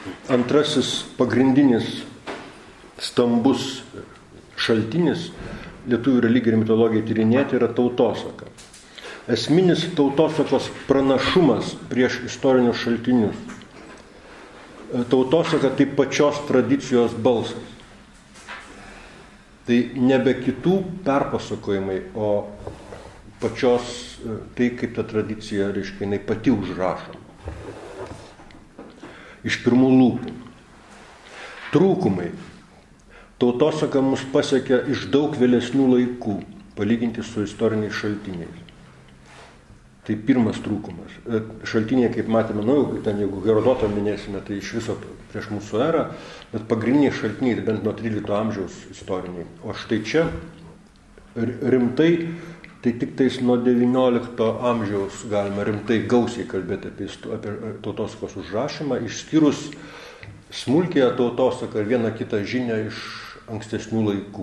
antrasis pagrindinis stambus šaltinis lietuvių religijai ir mitologijai tyrinėti yra tautosaka. Esminis tautosakos pranašumas prieš istorinius šaltinius. Tautosaka tai pačios tradicijos balsas. Tai nebe kitų perpasakojimai, o pačios tai, kaip ta tradicija, reiškia, jinai pati užrašoma. Iš pirmų lūpų. Trūkumai. Tautosaka mus pasiekia iš daug vėlesnių laikų, palyginti su istoriniais šaltiniais. Tai pirmas trūkumas. Šaltiniai, kaip matėme, ten jeigu Herodotą minėsime, tai iš viso prieš mūsų erą, bet pagrindiniai šaltiniai, bent nuo 13 amžiaus istoriniai. O štai čia rimtai, tai tik tais nuo 19 amžiaus galima rimtai gausiai kalbėti apie tautosakos užrašymą, išskyrus smulkiąją tautosaką ir vieną kitą žinią iš ankstesnių laikų.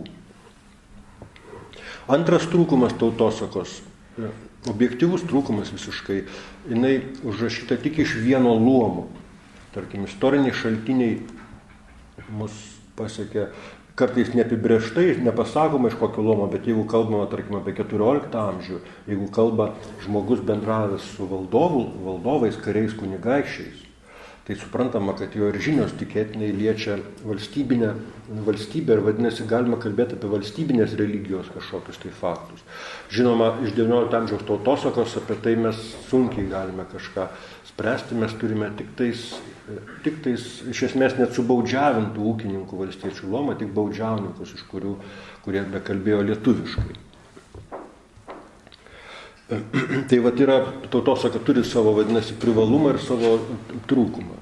Antras trūkumas tautosakos, objektyvus trūkumas visiškai, jinai užrašyta tik iš vieno luomo. Tarkim, istoriniai šaltiniai mus pasiekia kartais neapibrėžtai, nepasakoma iš kokio luomo, bet jeigu kalbama, tarkim, apie 14 amžių, jeigu kalba žmogus bendravęs su valdovais, kariais, kunigaikščiais, tai suprantama, kad jo ir žinios tikėtinai liečia valstybę ir vadinasi, galima kalbėti apie valstybinės religijos kažkokius tai faktus. Žinoma, iš 19 amžiaus tautosakos apie tai mes sunkiai galime kažką spręsti, mes turime tik tais iš esmės net subaudžiavintų ūkininkų valstiečių luomą, tik baudžiauninkus, iš kurie bekalbėjo lietuviškai. Tai vat yra, tautosaka turi savo, vadinasi, privalumą ir savo trūkumą.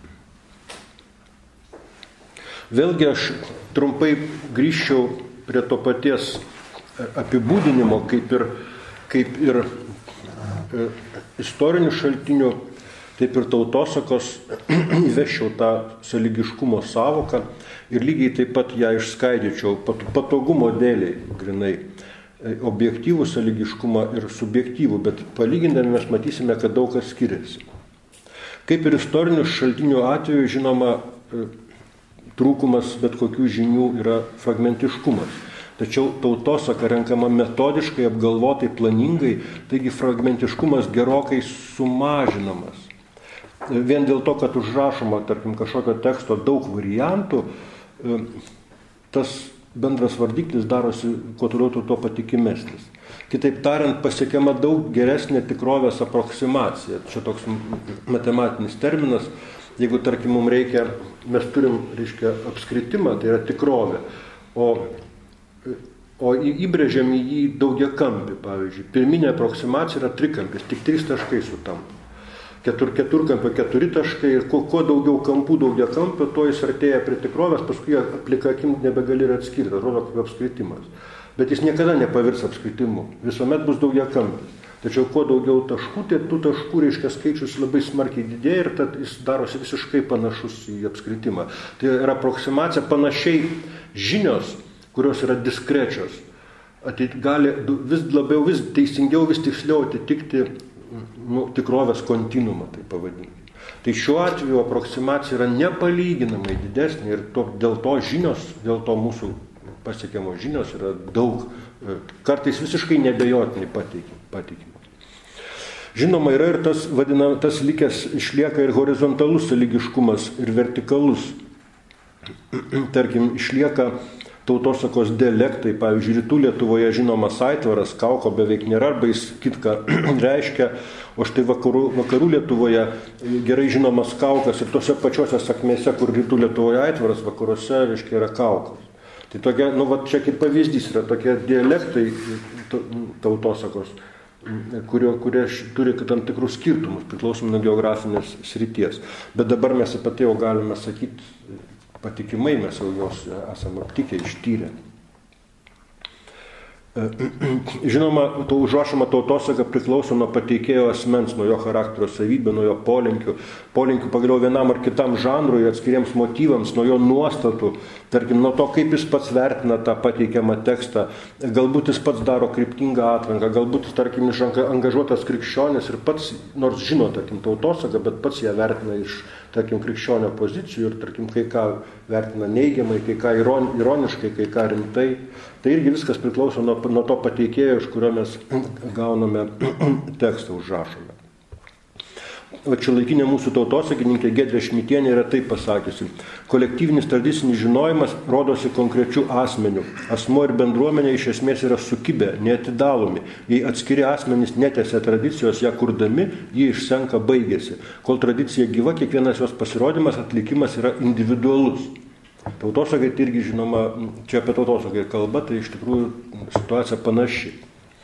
Vėlgi aš trumpai grįžčiau prie to paties apibūdinimo, kaip ir istorinių šaltinių, taip ir tautosakos įvešiau tą sąlygiškumo savoką ir lygiai taip pat ją išskaidyčiau patogumo dėliai grinai. Objektyvų sąlygiškumą ir subjektyvų, bet palygindami mes matysime, kad daug kas skiriasi. Kaip ir istorinių šaltinių atveju, žinoma, trūkumas bet kokių žinių yra fragmentiškumas. Tačiau tautosaka renkama metodiškai, apgalvotai, planingai, taigi fragmentiškumas gerokai sumažinamas. Vien dėl to, kad užrašoma, tarkim, kažkokio teksto daug variantų, tas bendras vardiklis darosi, kuo toliau tuo patikimesnis. Kitaip tariant, pasiekiama daug geresnė tikrovės aproksimacija. Čia toks matematinis terminas. Jeigu, tarkim, mums reikia, mes turim, reiškia, apskritimą, tai yra tikrovė, o įbrėžiam jį daugiakampį, pavyzdžiui. Pirminė aproksimacija yra trikampis, tik 3 taškai sutampa. Keturkampio 4 taškai ir kuo daugiau kampų daugiakampio, to jis artėja prie tikrovės, paskui plika akim nebegali ir atskirti, atrodo kaip apskritimas. Bet jis niekada nepavirs apskritimu, visuomet bus daugiakampis. Tačiau kuo daugiau taškų, tai tų taškų, reiškia, skaičius labai smarkiai didėja ir tad jis darosi visiškai panašus į apskritimą. Tai yra aproksimacija, panašiai žinios, kurios yra diskrečios, gali vis labiau, vis teisingiau, vis tiksliau atitikti tikrovės kontinuumą, tai pavadinkime. Tai šiuo atveju aproksimacija yra nepalyginamai didesnė ir dėl to žinios, dėl to mūsų pasiekiamos žinios yra daug, kartais visiškai neabejotinai patikimos. Žinoma, yra ir tas likęs išlieka ir horizontalus sąlygiškumas ir vertikalus. Tarkim, išlieka tautosakos dialektai, pavyzdžiui, rytų Lietuvoje žinomas aitvaras, kauko beveik nėra, arba jis kitką reiškia, o štai vakarų Lietuvoje gerai žinomas kaukas ir tose pačiose sakmėse, kur rytų Lietuvoje aitvaras, vakaruose, reiškia, yra kaukas. Tai tokia, čia kaip pavyzdys yra tokie dialektai tautosakos, kurie turi tam tikrus skirtumus, priklausomai nuo geografinės srities. Bet dabar mes apie tai jau galime sakyti, patikimai mes jau jos esame aptikę, ištyrę. Žinoma, užrašoma tautosaka priklauso nuo pateikėjo asmens, nuo jo charakterio savybių, nuo jo polinkių pagaliau vienam ar kitam žanrui, atskiriems motyvams, nuo jo nuostatų, tarkim, nuo to, kaip jis pats vertina tą pateikiamą tekstą. Galbūt jis pats daro kryptingą atranką, galbūt jis, tarkim, angažuotas krikščionis ir pats, nors žino, tarkim, tautosaką, bet pats ją vertina iš tarkim, krikščionio pozicijų ir, tarkim, kai ką vertina neigiamai, kai ką ironiškai, kai ką rimtai. Tai irgi viskas priklauso nuo to pateikėjo, iš kurio mes gauname tekstą, užrašome. O šiuolaikinė mūsų tautosakininkė Giedrė Šmitienė yra taip pasakiusi: kolektyvinis tradicinis žinojimas rodosi konkrečių asmenių. Asmuo ir bendruomenė iš esmės yra sukibę, neatidalomi. Jei atskiri asmenys netęsia tradicijos, ją kurdami, ji išsenka, baigėsi. Kol tradicija gyva, kiekvienas jos pasirodymas, atlikimas yra individualus. Tautosakai tai irgi žinoma, čia apie tautosakai kalba, tai iš tikrųjų situacija panaši.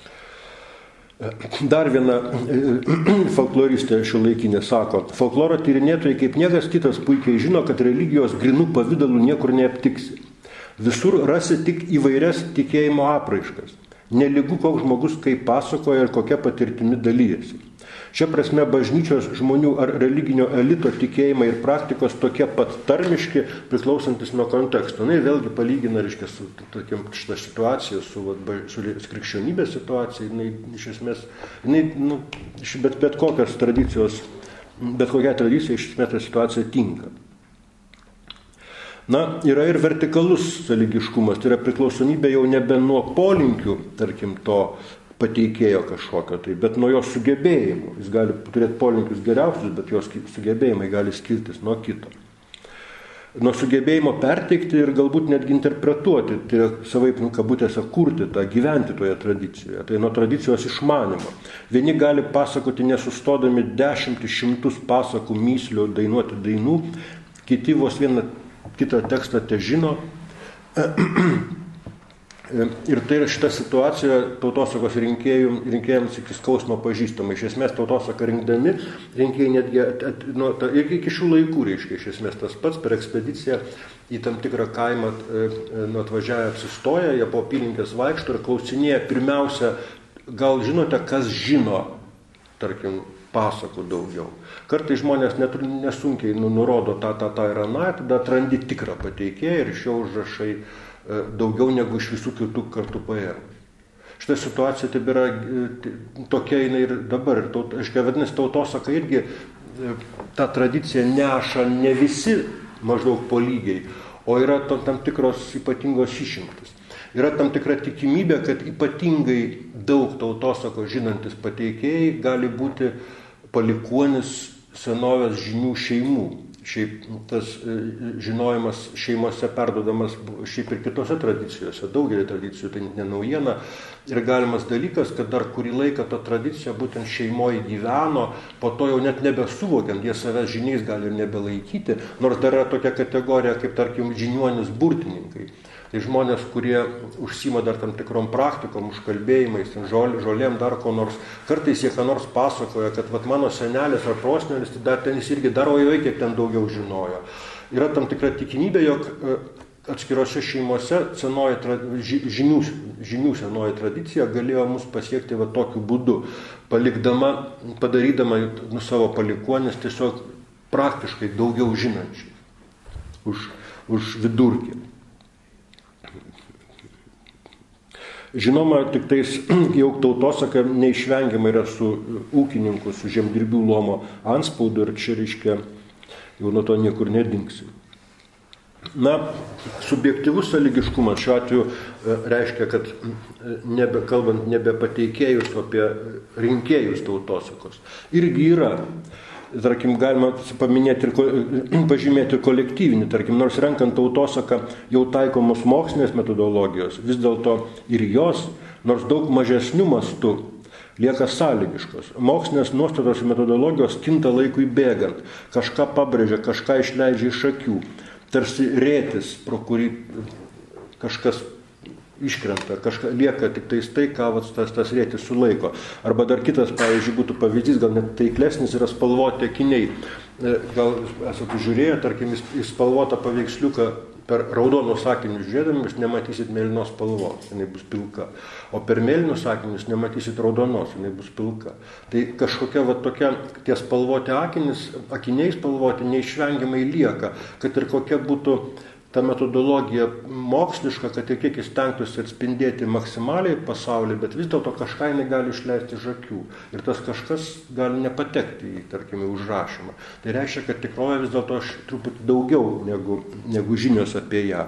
Dar viena folkloristė šiuolaikinė sako: folkloro tyrinėtojai kaip niekas kitas puikiai žino, kad religijos grinų pavydalų niekur neaptiksi. Visur rasi tik įvairias tikėjimo apraiškas. Nelygu, koks žmogus kaip pasakoja ir kokia patirtimi dalyjasi. Šia prasme bažnyčios žmonių ar religinio elito tikėjimai ir praktikos tokie pat tarmiški, priklausantis nuo konteksto. Na ir vėlgi palygina, reiškia, su šitą situaciją, su krikščionybės situacija, jinai iš esmės, bet kokios tradicijos, bet kokia tradicija iš esmės ta situacija tinka. Na, yra ir vertikalus sąlygiškumas, tai yra priklausomybė jau nebe nuo polinkių, tarkim, to pateikėjo kažkokio, bet nuo jo sugebėjimų. Jis gali turėti polinkius geriausius, bet jos sugebėjimai gali skirtis nuo kito. Nuo sugebėjimo perteikti ir galbūt netgi interpretuoti, tai yra savaip, kabutėse, kurti tą, gyventi toje tradicijoje. Tai nuo tradicijos išmanimo. Vieni gali pasakoti nesustodami 10-100 pasakų, myslių, dainuoti dainų, kiti vos vieną kitą tekstą težino. Ir tai yra šita situacija tautosakos rinkėjams iki skausmo pažįstama. Iš esmės tautosaką rinkdami, rinkėjai netgi iki šių laikų, reiškia, iš esmės tas pats per ekspediciją į tam tikrą kaimą atvažiavę apsistoja, jie po apylinkės vaikšto ir klausinėja pirmiausia, gal žinote, kas žino, tarkim, pasakų daugiau. Kartais žmonės nesunkiai nurodo tą ir aną, tada atrandi tikrą pateikėją ir iš jo užrašai daugiau negu iš visų kitų kartų paėmų. Šitą situaciją taip yra tokia jinai ir dabar. Vadinasi, tautosaka irgi tą tradiciją neša ne visi maždaug po lygiai, o yra tam tikros ypatingos išimtis. Yra tam tikra tikimybė, kad ypatingai daug tautosakos žinantis pateikėjai gali būti palikuonis senovės žinių šeimų. Šiaip tas žinojimas šeimose perduodamas šiaip ir kitose tradicijose, daugelį tradicijų, tai ne naujiena. Ir galimas dalykas, kad dar kurį laiką ta tradicija būtent šeimoje gyveno, po to jau net nebesuvokiant, jie savęs žiniais gali ir nebelaikyti, nors dar yra tokia kategorija kaip, tarkim, žiniuonis burtininkai. Tai žmonės, kurie užsima dar tam tikrom praktikom, užkalbėjimais, žolėm, dar ko nors. Kartais jie ką nors pasakoja, kad mano senelis ar prosnelis, tai dar ten jis irgi dar ojoj, kiek ten daugiau žinojo. Yra tam tikra tikimybė, jog atskirose šeimose žinių senoji tradicija galėjo mus pasiekti tokiu būdu, padarydama savo palikuonis tiesiog praktiškai daugiau žinančiai už vidurkį. Žinoma, tik tais jau tautosaka neišvengiamai yra su ūkininku, su žemdirbių luomo antspaudu ir čia, reiškia, jau nuo to niekur nedingsi. Na, subjektyvus sąlygiškumas šiuo atveju reiškia, kad kalbant nebe pateikėjus, o apie rinkėjus tautosakos. Irgi yra. Tarkim, galima paminėti ir pažymėti kolektyvinį, tarkim, nors renkant tautosaką jau taikomos mokslinės metodologijos, vis dėlto ir jos, nors daug mažesnių mastų, lieka sąlygiškos. Mokslinės nuostatos ir metodologijos kinta laikui bėgant, kažką pabrėžia, kažką išleidžia iš akių, tarsi rėtis, pro kurį kažkas iškrenta, lieka tik tai, ką tas rėtis sulaiko. Arba dar kitas, pavyzdžiui, būtų pavyzdys, gal net taiklesnis, yra spalvoti akiniai. Gal esate žiūrėję, tarkim, į spalvotą paveiksliuką per raudonus akinius žiūrėdami, jūs nematysit mėlynos spalvos, jinai bus pilka. O per mėlynus akinius nematysit raudonos, jinai bus pilka. Tai kažkokia tokia, tie spalvoti akiniai spalvoti neišvengiamai lieka, kad ir kokia būtų ta metodologija moksliška, kad ir kiek jis stengtųsi atspindėti maksimaliai pasaulį, bet vis dėlto kažką jinai gali išleisti iš akių. Ir tas kažkas gali nepatekti į, tarkime, užrašymą. Tai reiškia, kad tikrovė vis dėlto truputį daugiau negu žinios apie ją.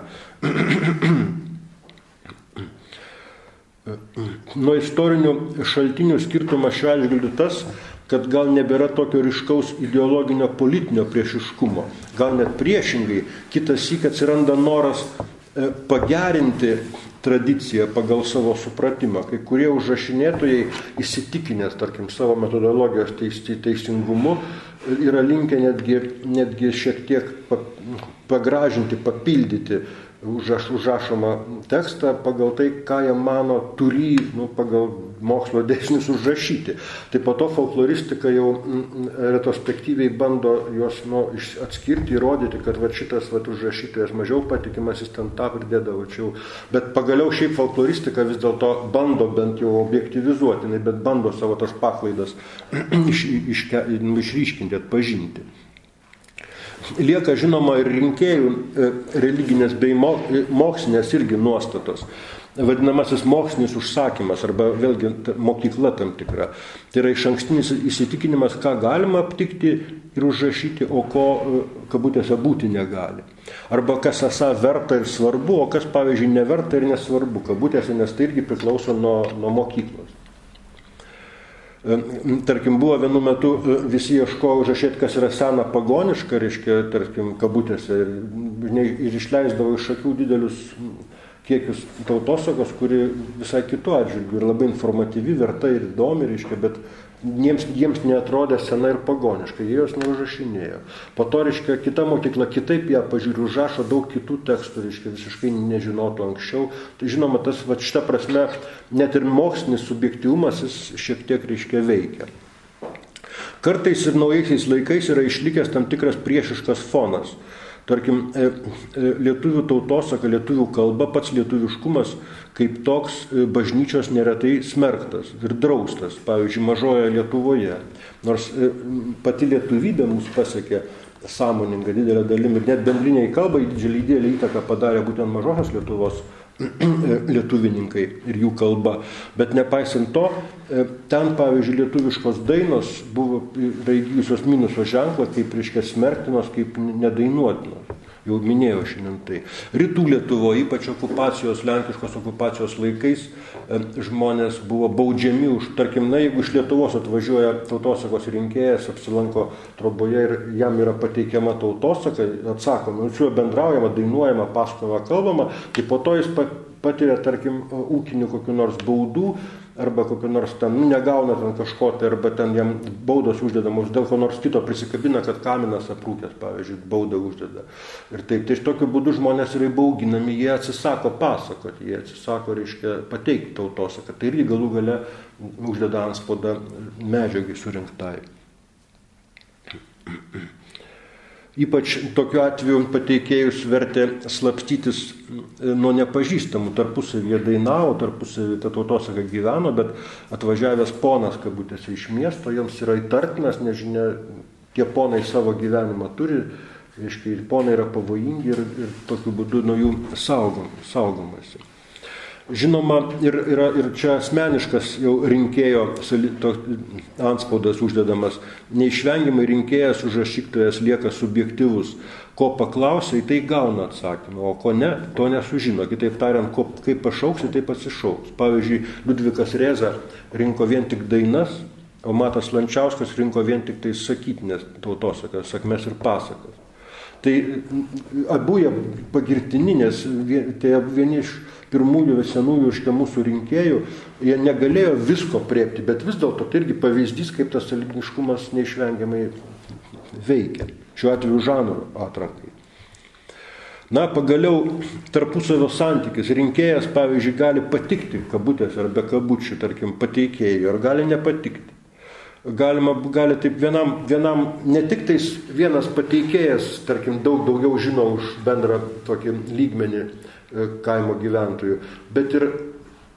Nuo istorinių šaltinių skirtumas šiuo atžvilgiu tas, kad gal nebėra tokio ryškaus ideologinio politinio priešiškumo. Gal net priešingai, kitas syk atsiranda noras pagerinti tradiciją pagal savo supratimą. Kai kurie užrašinėtojai įsitikinęs, tarkim, savo metodologijos teisingumu, yra linkę netgi šiek tiek pagražinti, papildyti užrašomą tekstą pagal tai, ką jie mano turį, pagal mokslo dėsnius užrašyti. Tai po to folkloristika jau retrospektyviai bando juos atskirti, įrodyti, kad šitas užrašytojas mažiau patikimas, jis ten tą pridėdavo čia. Bet pagaliau šiaip folkloristika vis dėlto bando bent jau objektyvizuoti, bet bando savo tas paklaidas išryškinti, atpažinti. Lieka žinoma ir rinkėjų religinės bei mokslinės irgi nuostatos. Vadinamasis mokslinis užsakymas arba vėlgi mokykla tam tikra. Tai yra išankstinis įsitikinimas, ką galima aptikti ir užrašyti, o ko kabutėse būti negali. Arba kas esą verta ir svarbu, o kas pavyzdžiui neverta ir nesvarbu kabutėse, nes tai irgi priklauso nuo mokyklos. Tarkim, buvo vienu metu visi ieškojo užrašyti, kas yra sena pagoniška, reiškia, tarkim, kabutėse, ir išleisdavo iš akių didelius kiekius tautosakos, kuri visai kitu atžvilgiu ir labai informatyvi, verta ir įdomi, reiškia, bet jiems neatrodė sena ir pagoniška, jie jos neužrašinėjo. Po to, reiškia, kita mokykla kitaip ją pažiūri, užrašo daug kitų tekstų, reiškia, visiškai nežinotų anksčiau. Tai žinoma, tas šita prasme net ir mokslinis subjektyvumas jis šiek tiek, reiškia, veikia. Kartais ir naujaisiais laikais yra išlikęs tam tikras priešiškas fonas. Tarkim, lietuvių tautosaka, lietuvių kalba, pats lietuviškumas kaip toks bažnyčios neretai smerktas ir draustas, pavyzdžiui, mažojoje Lietuvoje. Nors pati lietuvybė mus pasiekė sąmoninga didelė dalimi ir net bendriniai kalbai didelį įtaką padarė būtent mažosios Lietuvos lietuvininkai ir jų kalba. Bet nepaisant to, ten, pavyzdžiui, lietuviškos dainos buvo įgyjusios minuso ženklą, kaip reiškia smerktinos, kaip nedainuotinos. Jau minėjau šiandien tai. Rytų Lietuvoje, ypač okupacijos, lenkiškos okupacijos laikais, žmonės buvo baudžiami už, tarkim, jeigu iš Lietuvos atvažiuoja tautosakos rinkėjas, apsilanko Troboje ir jam yra pateikiama tautosaka, atsakoma, su juo bendraujama, dainuojama, pasakojama, kalbama, tai po to jis patiria, tarkim, ūkinių kokių nors baudų, arba kokiu nors ten, negauna ten kažko, tai arba ten jam baudos uždedamos, dėl ko nors kito prisikabina, kad kaminas aprūkęs, pavyzdžiui, baudą uždeda. Ir taip, tai tokiu būdu žmonės yra įbauginami, jie atsisako pasakoti, jie atsisako, reiškia, pateikti tautosaką. Tai irgi galų gale uždeda antspaudą medžiagai surinktai. Ypač tokiu atveju pateikėjus vertė slapstytis nuo nepažįstamų, tarpusavyje dainavo, tarpusavyje ta tautosaka gyveno, bet atvažiavęs ponas, kabutėse, iš miesto, jiems yra įtartinas, nežinia, tie ponai savo gyvenimą turi, reiškia, ir ponai yra pavojingi ir tokiu būdu nuo jų saugomasi. Žinoma, ir čia asmeniškas jau rinkėjo antspaudas uždedamas. Neišvengiamai rinkėjas užrašytojas lieka subjektyvus. Ko paklausai, tai gauna atsakymą, o ko ne, to nesužino. Kitaip tariant, kaip pašauksi, taip atsišauks. Pavyzdžiui, Liudvikas Rėza rinko vien tik dainas, o Matas Lančiauskas rinko vien tik tai sakytinės tautosakas, sakmes ir pasakas. Tai abu jie pagirtini, nes tai vieni iš pirmųjų senųjų reiškia mūsų rinkėjų, jie negalėjo visko priepti, bet vis dėlto tai irgi pavyzdys, kaip tas sąlygiškumas neišvengiamai veikia. Šiuo atveju žanro atrankai. Pagaliau tarpusavio santykis. Rinkėjas, pavyzdžiui, gali patikti kabutės ar be kabučių, tarkim, pateikėjui, ar gali nepatikti. Gali taip vienam, ne tik tais vienas pateikėjas, tarkim, daugiau žino už bendrą tokį lygmenį kaimo gyventojų, bet ir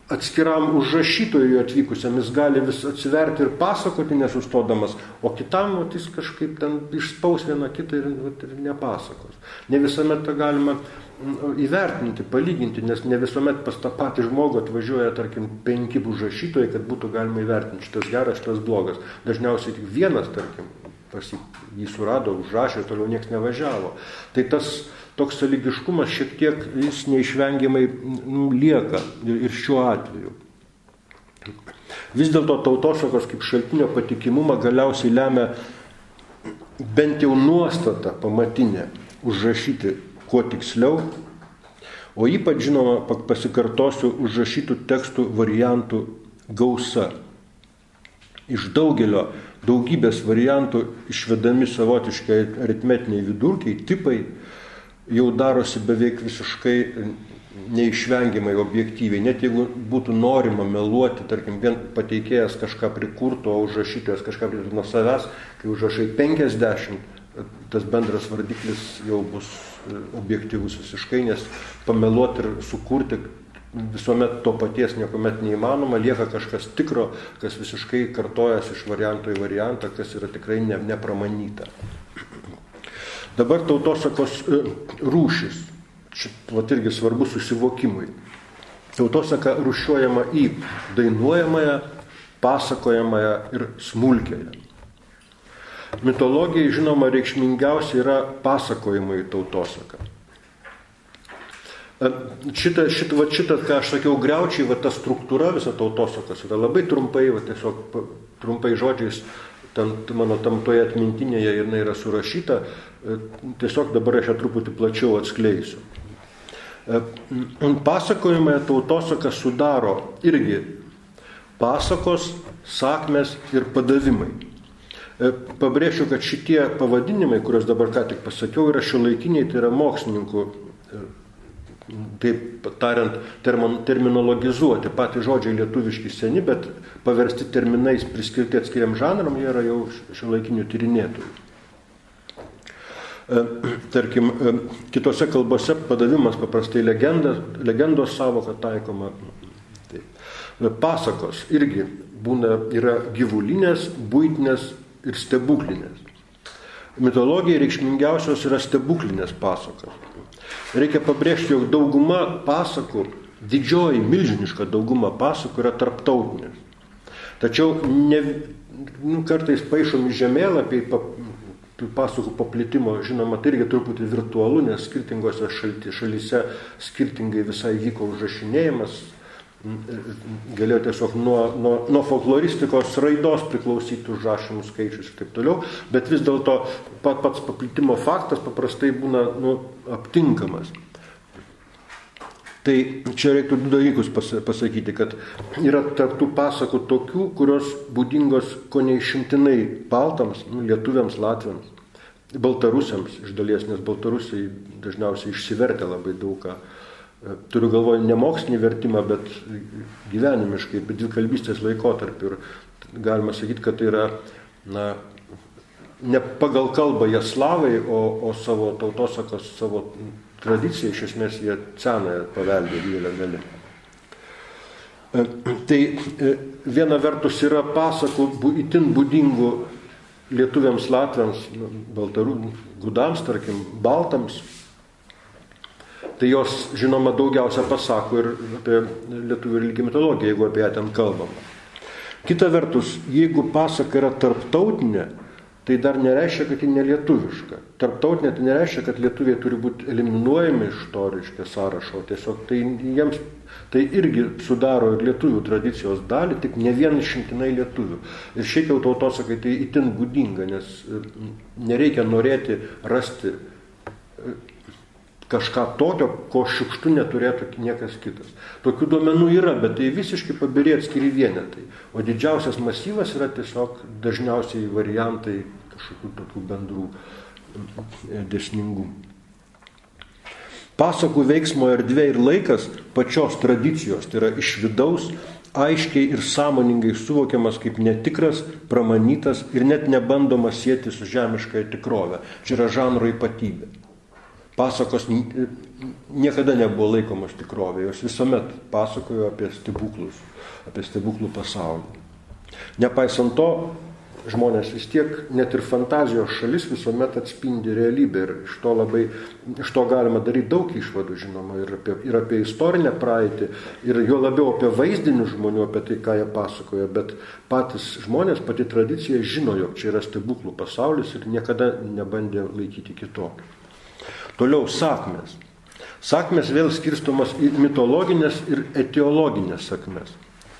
atskiram užrašytojui atvykusiam jis gali vis atsiverti ir pasakoti nesustodamas, o kitam jis kažkaip ten išspaus vieną kitą ir nepasakos. Ne visuomet tą galima įvertinti, palyginti, nes ne visuomet pas tą patį žmogų atvažiuoja, tarkim, 5 užrašytojai, kad būtų galima įvertinti, šitas geras, šitas blogas. Dažniausiai tik vienas, tarkim, jį surado, užrašė, toliau niekas nevažiavo. Tai tas toks sąlygiškumas šiek tiek jis neišvengiamai lieka ir šiuo atveju. Vis dėlto tautosakos kaip šaltinio patikimumą galiausiai lemia bent jau nuostata pamatinė užrašyti kuo tiksliau, o ypač žinoma pasikartosiu užrašytų tekstų variantų gausa. Iš daugybės variantų išvedami savotiškai aritmetiniai vidurkiai, tipai, jau darosi beveik visiškai neišvengiamai objektyviai. Net jeigu būtų norima meluoti, tarkim, vien pateikėjas kažką prikurtų, o užrašytojas kažką prikurtų nuo savęs, kai užrašai 50, tas bendras vardiklis jau bus objektyvus visiškai, nes pameluoti ir sukurti visuomet to paties niekuomet neįmanoma, lieka kažkas tikro, kas visiškai kartojas iš varianto į variantą, kas yra tikrai nepramanyta. Dabar tautosakos rūšis. Vat irgi svarbu susivokimui. Tautosaka rūšiuojama į dainuojamąją, pasakojamąją ir smulkiąją. Mitologijai, žinoma, reikšmingiausia yra pasakojimai tautosaka. Šitą, ką aš sakiau, griaučiai, ta struktūra visa tautosakos yra labai trumpai, tiesiog trumpai žodžiais, mano tamtoje atmintinėje jinai yra surašyta, tiesiog dabar aš ją truputį plačiau atskleisiu. Pasakojimąją tautosaką sudaro irgi pasakos, sakmės ir padavimai. Pabrėšiu, kad šitie pavadinimai, kuriuos dabar ką tik pasakiau, yra šiuolaikiniai, tai yra mokslininkų, taip tariant, terminologizuoti. Patys žodžiai lietuviški seni, bet paversti terminais priskirti atskiriam žanram, jie yra jau šiuolaikinių tyrinėtojų. Tarkim, kitose kalbose padavimas paprastai legendos savoka taikoma. Pasakos irgi yra gyvulinės, buitinės ir stebuklinės. Mitologijai reikšmingiausios yra stebuklinės pasakos. Reikia pabrėžti, jog dauguma pasakų, didžioji, milžiniška dauguma pasakų yra tarptautinės. Tačiau kartais paišomi žemėlapiai pasakų paplitimo, žinoma, tai irgi truputį virtualu, nes skirtingose šalyse skirtingai visai vyko užrašinėjimas. Galėjo tiesiog nuo folkloristikos raidos priklausyti užrašymų skaičius ir taip toliau, bet vis dėlto pats paplitimo faktas paprastai būna aptinkamas. Tai čia reiktų 2 dalykus pasakyti, kad yra tarptų pasakų tokių, kurios būdingos ko neišimtinai baltams, lietuviams, latviams, baltarusiams iš dalies, nes baltarusiai dažniausiai išsivertė labai daug ką. Turiu galvoje ne mokslinį vertimą, bet gyvenimiškai, bet dvikalbystės laikotarpį. Ir galima sakyti, kad tai yra ne pagal kalbą jie slavai, o savo tautosakos, savo tradiciją, iš esmės jie senąją paveldė didelę dalį. Tai viena vertus yra pasakų itin būdingų lietuviams, latviams, gudams, tarkim, baltams. Tai jos, žinoma, daugiausia pasako ir apie lietuvių religinę mitologiją, jeigu apie ją ten kalbama. Kita vertus, jeigu pasaka yra tarptautinė, tai dar nereiškia, kad ji nelietuviška. Tarptautinė tai nereiškia, kad lietuviai turi būti eliminuojami iš to sąrašo. Tiesiog tai irgi sudaro ir lietuvių tradicijos dalį, tik ne vien išimtinai lietuvių. Ir šiaip jau tautosakai tai itin būdinga, nes nereikia norėti rasti kažką tokio, ko šiukštu neturėtų niekas kitas. Tokių duomenų yra, bet tai visiškai pabirė atskiri vienetai. O didžiausias masyvas yra tiesiog dažniausiai variantai kažkokių tokių bendrų dėsningumų. Pasakų veiksmo erdvė ir laikas pačios tradicijos, tai yra iš vidaus, aiškiai ir sąmoningai suvokiamas kaip netikras, pramanytas ir net nebandoma sieti su žemiškąja tikrove. Čia yra žanro ypatybė. Pasakos niekada nebuvo laikomos tikrovė, jos visuomet pasakojo apie stebuklus, apie stebuklų pasaulį. Nepaisant to, žmonės vis tiek, net ir fantazijos šalis visuomet atspindi realybę ir iš to galima daryti daug išvadų, žinoma, ir apie istorinę praeitį, ir jo labiau apie vaizdinių žmonių, apie tai, ką jie pasakoja, bet patys žmonės, pati tradicija žino, jog čia yra stebuklų pasaulis ir niekada nebandė laikyti kitokio. Toliau sakmės. Sakmės vėl skirstomas į mitologinės ir etiologinės sakmes.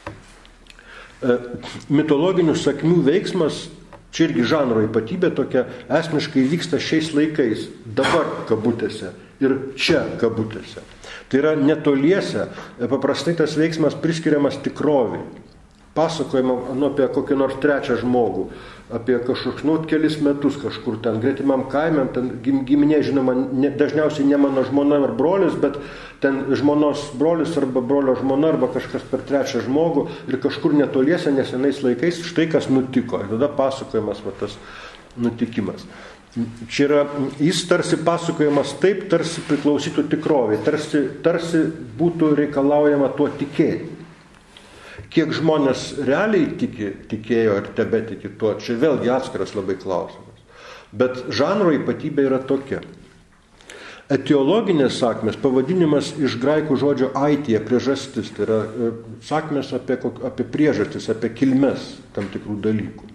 Mitologinių sakmių veiksmas, čia irgi žanro ypatybė tokia, esmiškai vyksta šiais laikais, dabar kabutėse ir čia kabutėse. Tai yra netoliese, paprastai tas veiksmas priskiriamas tikroviai. Pasakojama apie kokį nors trečią žmogų, apie kažkokius kelis metus kažkur ten gretimam kaime, ten giminė, žinoma, dažniausiai ne mano žmona ar brolis, bet ten žmonos brolis arba brolio žmona arba kažkas per trečią žmogų ir kažkur netoliese nesenais laikais štai kas nutiko. Ir tada pasakojamas tas nutikimas. Čia yra, jis tarsi pasakojamas taip, tarsi priklausytų tikrovai, tarsi būtų reikalaujama tuo tikėti. Kiek žmonės realiai tikėjo ir tebetiki tuo, čia vėlgi atskiras labai klausimas. Bet žanro ypatybė yra tokia. Etiologinės sakmės, pavadinimas iš graikų žodžio aitie, priežastis, tai yra sakmės apie priežastis, apie kilmes tam tikrų dalykų.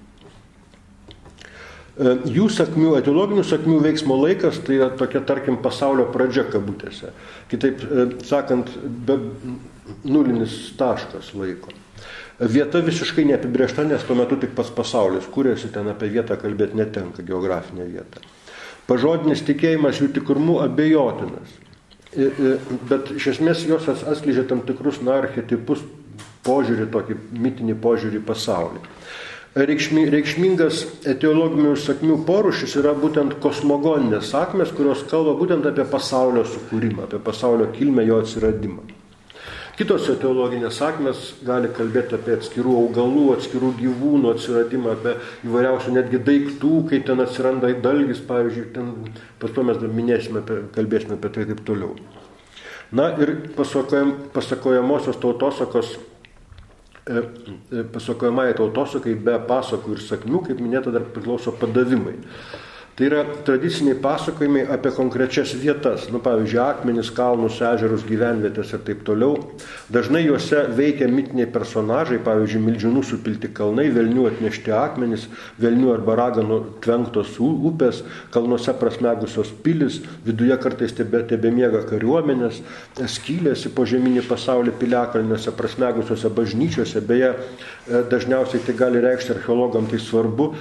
Jų sakmių, etiologinių sakmių veiksmo laikas, tai yra tokia, tarkim, pasaulio pradžia kabutėse. Kitaip sakant, nulinis taškas laiko. Vieta visiškai neapibrėžta, nes tuo metu tik pats pasaulis kūrėsi, ten apie vietą kalbėti netenka, geografinę vietą. Pažodinis tikėjimas jų tikrumu abejotinas. Bet iš esmės jos atskleidžia tam tikrus archetipus, požiūrį, tokį mitinį požiūrį į pasaulį. Reikšmingas etiologinių sakmių porūšis yra būtent kosmogoninės sakmės, kurios kalba būtent apie pasaulio sukūrimą, apie pasaulio kilmę, jo atsiradimą. Kitos etiologinės sakmės gali kalbėti apie atskirų augalų, atskirų gyvūnų atsiradimą, apie įvairiausių netgi daiktų, kai ten atsiranda dalgis, pavyzdžiui, ten pas to mes kalbėsime apie tai taip toliau. Na ir pasakojamosios tautosakos, pasakojamai tautosakai be pasakų ir sakmių, kaip minėta, dar priklauso padavimai. Tai yra tradiciniai pasakojimai apie konkrečias vietas, pavyzdžiui, akmenis, kalnus, ežerus, gyvenvietės ir taip toliau. Dažnai juose veikia mitiniai personažai, pavyzdžiui, milžinų supilti kalnai, velnių atnešti akmenis, velnių arba raganų tvenktos upės, kalnuose prasmegusios pilis, viduje kartais tebemiega kariuomenės, skylės į požeminį pasaulį piliakalniuose, prasmegusiuose bažnyčiuose. Beje, dažniausiai tai gali reikšti archeologam, tai svarbu,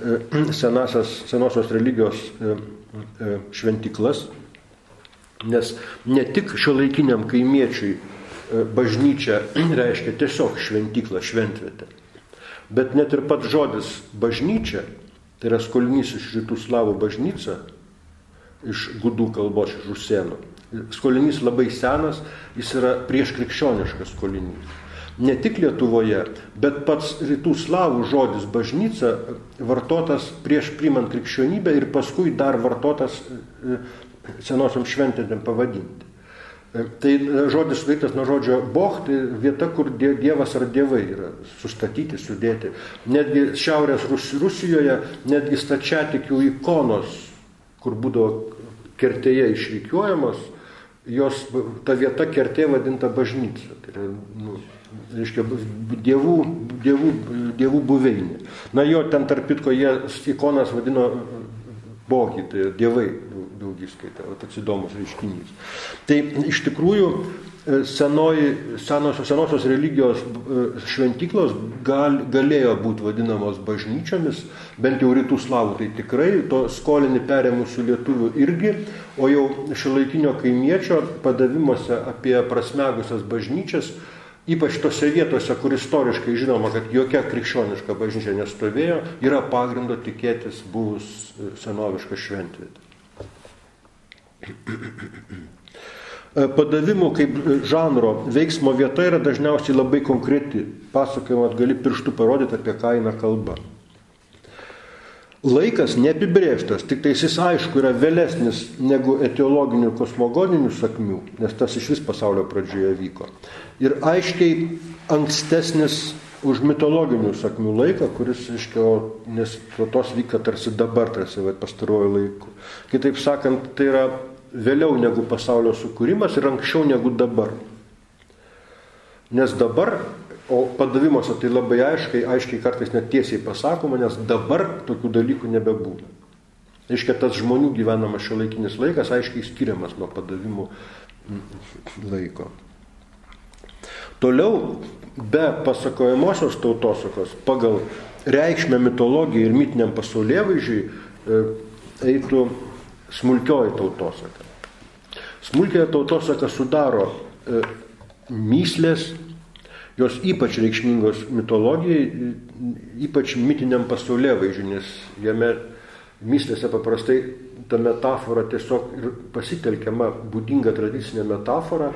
senosios religijos šventiklas, nes ne tik šiuolaikiniam kaimiečiui bažnyčia reiškia tiesiog šventiklą, šventvietę, bet net ir pats žodis bažnyčia, tai yra skolinys iš rytų slavų bažnyca, iš gudų kalbos, iš rusėnų. Skolinys labai senas, jis yra prieškrikščioniškas skolinys. Ne tik Lietuvoje, bet pats rytų slavų žodis bažnyca vartotas prieš priimant krikščionybę ir paskui dar vartotas senosiam šventėm pavadinti. Tai žodis sudarytas nuo žodžio boh, tai vieta, kur dievas ar dievai yra sustatyti, sudėti. Netgi šiaurės Rusijoje, netgi stačiatikių ikonos, kur būdavo kertėje išrikiuojamos, ta vieta kertė vadinta bažnyčia. Tai yra, reiškia, dievų buveinė. Na jo, ten tarp kitko jie ikonas vadino bogi, tai dievai daugiskaita, toks įdomus reiškinys. Tai iš tikrųjų senosios religijos šventiklos galėjo būti vadinamos bažnyčiomis, bent jau rytų slavų tai tikrai, to skolinį perėmusių lietuvių irgi, o jau šiuolaikinio kaimiečio padavimuose apie prasmegusias bažnyčias, ypač tose vietose, kur istoriškai žinoma, kad jokia krikščioniška bažnyčia nestovėjo, yra pagrindo tikėtis buvus senovišką šventvietę. Padavimų kaip žanro veiksmo vieta yra dažniausiai labai konkreti. Pasakojama, gali pirštų parodyti, apie ką eina kalba. laikas neapibrėžtas, tik tai jis aišku yra vėlesnis negu etiologinių ir kosmogoninių sakmių, nes tas iš vis pasaulio pradžioje vyko. Ir aiškiai ankstesnis už mitologinių sakmių laiką, kuris, nes tos vyka tarsi dabar, tarsi pastaruoju laiku. Kitaip sakant, tai yra vėliau negu pasaulio sukūrimas ir anksčiau negu dabar. Nes dabar, o padavimuose tai labai aiškiai kartais net tiesiai pasakoma, nes dabar tokių dalykų nebebūna. Reiškia, tas žmonių gyvenamas šiuolaikinis laikas aiškiai skiriamas nuo padavimų laiko. Toliau, be pasakojamosios tautosakos, pagal reikšmę mitologijai ir mitiniam pasaulėvaizdžiui eitų smulkioji tautosaka. Smulkioji tautosaka sudaro mįslės, jos ypač reikšmingos mitologijai, ypač mitiniam pasaulėvaizdžiui, nes jame mįslėse paprastai ta metafora tiesiog ir pasitelkiama būdinga tradicinė metafora.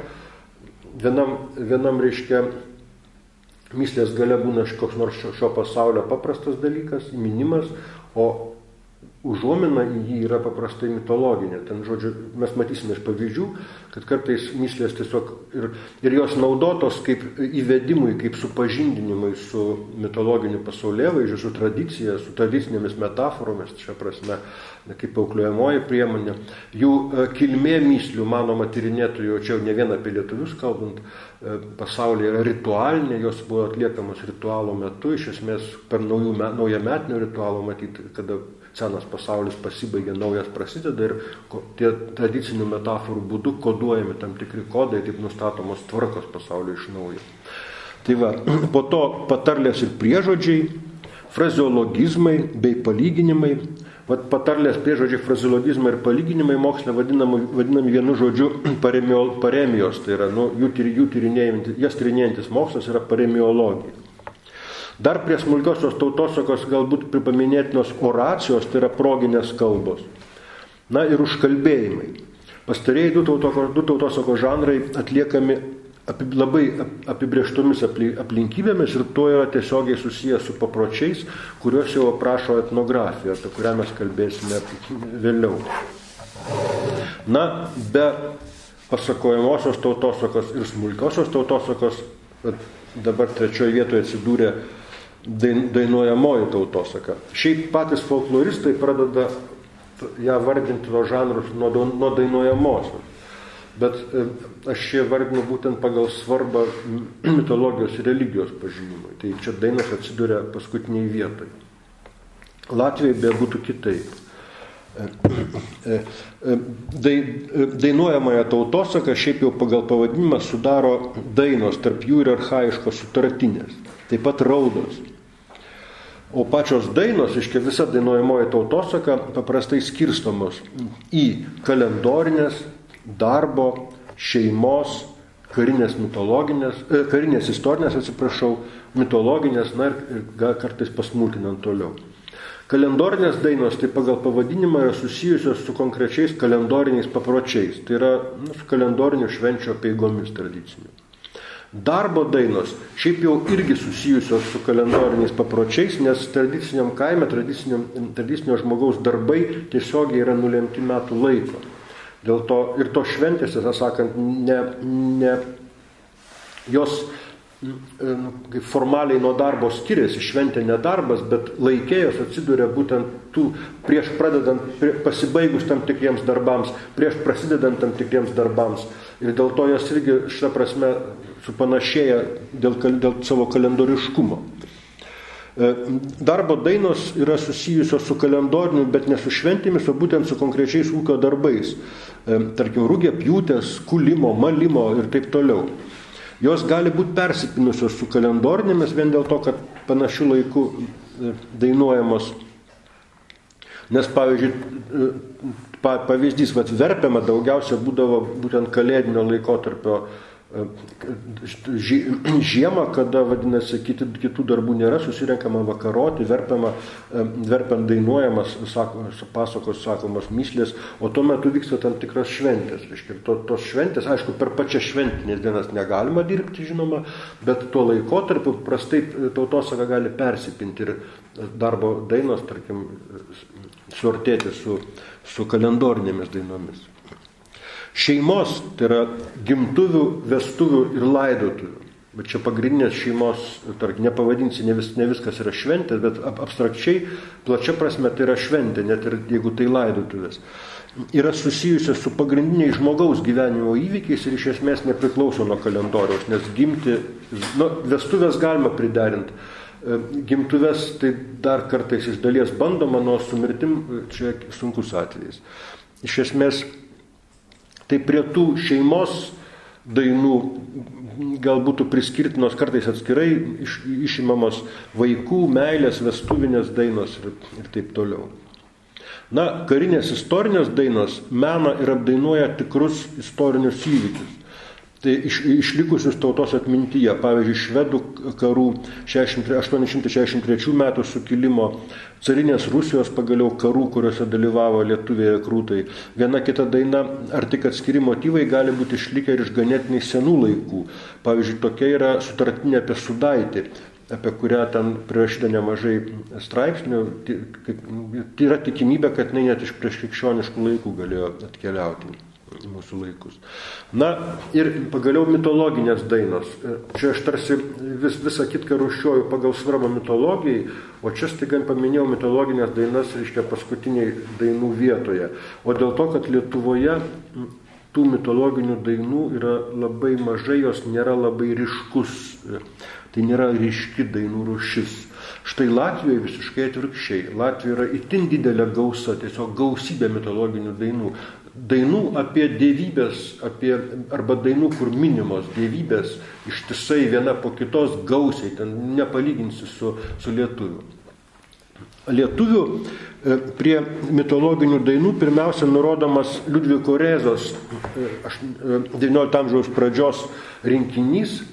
Vienam reiškia mįslės gale būna koks nors šio pasaulio paprastas dalykas, įminimas, o užuomina į jį yra paprastai mitologinė. Ten, žodžiu, mes matysime iš pavyzdžių, kad kartais mįslės tiesiog ir jos naudotos kaip įvedimui, kaip supažindinimui su mitologiniu pasaulėvaizdžiu, su tradicija, su tradicinėmis metaforomis, šia prasme, kaip auklėjamoji priemonė. Jų kilmė mįslių, manoma tyrinėtojų, čia jau ne vien apie lietuvius kalbant, pasaulyje yra ritualinė, jos buvo atliekamos ritualo metu, iš esmės per naujametinio ritualo matyti, kada senas pasaulis pasibaigia, naujas prasideda ir tie tradicinių metaforų būdu koduojami tam tikri kodai, taip nustatomos tvarkos pasaulio iš naujo. Tai va, po to patarlės ir priežodžiai, frazeologizmai bei palyginimai. Vat patarlės, priežodžiai, frazeologizmai ir palyginimai moksle vadinami vienu žodžiu paremijos, tai yra jas tyrinėjantis mokslas yra paremiologija. Dar prie smulkiosios tautosakos galbūt pripaminėtinos oracijos, tai yra proginės kalbos. Na ir užkalbėjimai. Pastarėjai du tautosakos žanrai atliekami labai apibrėžtomis aplinkybėmis ir tuo yra tiesiogiai susijęs su papročiais, kuriuos jau aprašo etnografija, apie kurią mes kalbėsime vėliau. Na, be pasakojamosios tautosakos ir smulkiosios tautosakos, dabar trečioje vietoje atsidūrė dainuojamoji tautosaka. Šiaip patys folkloristai pradeda ją vardinti nuo žanrus nuo dainuojamosios. Bet aš čia vardinu būtent pagal svarbą mitologijos ir religijos pažinimui. Tai čia dainos atsiduria paskutiniai vietai. Latvijai be būtų kitaip. Dainuojamąją tautosaką šiaip jau pagal pavadinimą sudaro dainos, tarp jų ir archaiškos sutartinės, taip pat raudos. O pačios dainos, iškia visa dainuojamoji tautosaka paprastai skirstomos į kalendorinės, darbo, šeimos, karinės istorinės, mitologinės, na ir kartais pasmulkinant toliau. Kalendorinės dainos, tai pagal pavadinimą yra susijusios su konkrečiais kalendoriniais papročiais, tai yra su kalendorinių švenčių apeigomis tradicinių. Darbo dainos šiaip jau irgi susijusios su kalendoriniais papročiais, nes tradiciniam kaime, tradicinio žmogaus darbai tiesiogiai yra nulemti metų laiko. Dėl to ir to šventės, tiesą sakant, jos kaip formaliai nuo darbo skiriasi, šventė ne darbas, bet laikėjos atsiduria būtent prieš pasibaigus tam tikriems darbams, prieš prasidedant tam tikriems darbams. Ir dėl to jos irgi šitą prasme supanašėja dėl savo kalendoriškumo. Darbo dainos yra susijusios su kalendoriniu, bet ne su šventėmis, o būtent su konkrečiais ūkio darbais. Tarkim, rugėpjūtės, kulimo, malimo ir taip toliau. Jos gali būti persipinusios su kalendorinėmis vien dėl to, kad panašių laikų dainuojamos. Nes, pavyzdys, verpiama daugiausia būdavo būtent kalėdinio laikotarpio Žiemą, kada, vadinasi, kitų darbų nėra, susirenkama vakaroti, verpiant dainuojamas, pasakos sakomos myslės, o tuo metu vyksta tam tikras šventės. Ir tos šventės, aišku, per pačias šventinės dienas negalima dirbti, žinoma, bet tuo laikotarpiu prastai tautosaka gali persipinti ir darbo dainos, tarkim, suartėti su kalendorinėmis dainomis. Šeimos, tai yra gimtuvių, vestuvių ir laidotuvių. Bet čia pagrindinės šeimos, nepavadinsi, ne viskas yra šventė, bet abstrakčiai, plačia prasme tai yra šventė, net ir jeigu tai laidotuvės. Yra susijusios su pagrindiniais žmogaus gyvenimo įvykiais ir iš esmės nepriklauso nuo kalendoriaus, nes vestuvės galima priderinti. Gimtuvės tai dar kartais iš dalies bandoma, nuo su mirtim čia sunkus atvejis. Iš esmės, tai prie tų šeimos dainų gal būtų priskirtinos kartais atskirai išimamos vaikų, meilės, vestuvinės dainos ir taip toliau. Karinės istorinės dainos mena ir apdainuoja tikrus istorinius įvykius. Tai išlikusius tautos atmintyje, pavyzdžiui, švedų karų 863 metų sukilimo, carinės Rusijos pagaliau karų, kuriuose dalyvavo lietuviai rekrūtai. Viena kita daina ar tik atskiri motyvai gali būti išlikę ir iš ganėtinai senų laikų. Pavyzdžiui, tokia yra sutartinė apie Sudaitį, apie kurią ten prirašyta nemažai straipsnių. Tai yra tikimybė, kad jinai net iš prieškrikščioniškų laikų galėjo atkeliauti mūsų laikus. Ir pagaliau mitologinės dainos. Čia aš tarsi visą kitką rūšiuoju pagal svarbą mitologijai, o čia staiga paminėjau mitologinės dainas, reiškia, paskutiniai dainų vietoje. O dėl to, kad Lietuvoje tų mitologinių dainų yra labai mažai, jos nėra labai ryškus. Tai nėra ryški dainų rūšis. Štai Latvijoje visiškai atvirkščiai. Latvijoje yra itin didelė gausa, tiesiog gausybė mitologinių dainų. Dainų apie dievybės, arba dainų, kur minimos dievybės, ištisai viena po kitos gausiai, ten nepalyginsi su lietuvių. Lietuvių prie mitologinių dainų pirmiausia nurodomas Liudviko Rėzos 19 amžiaus pradžios rinkinys,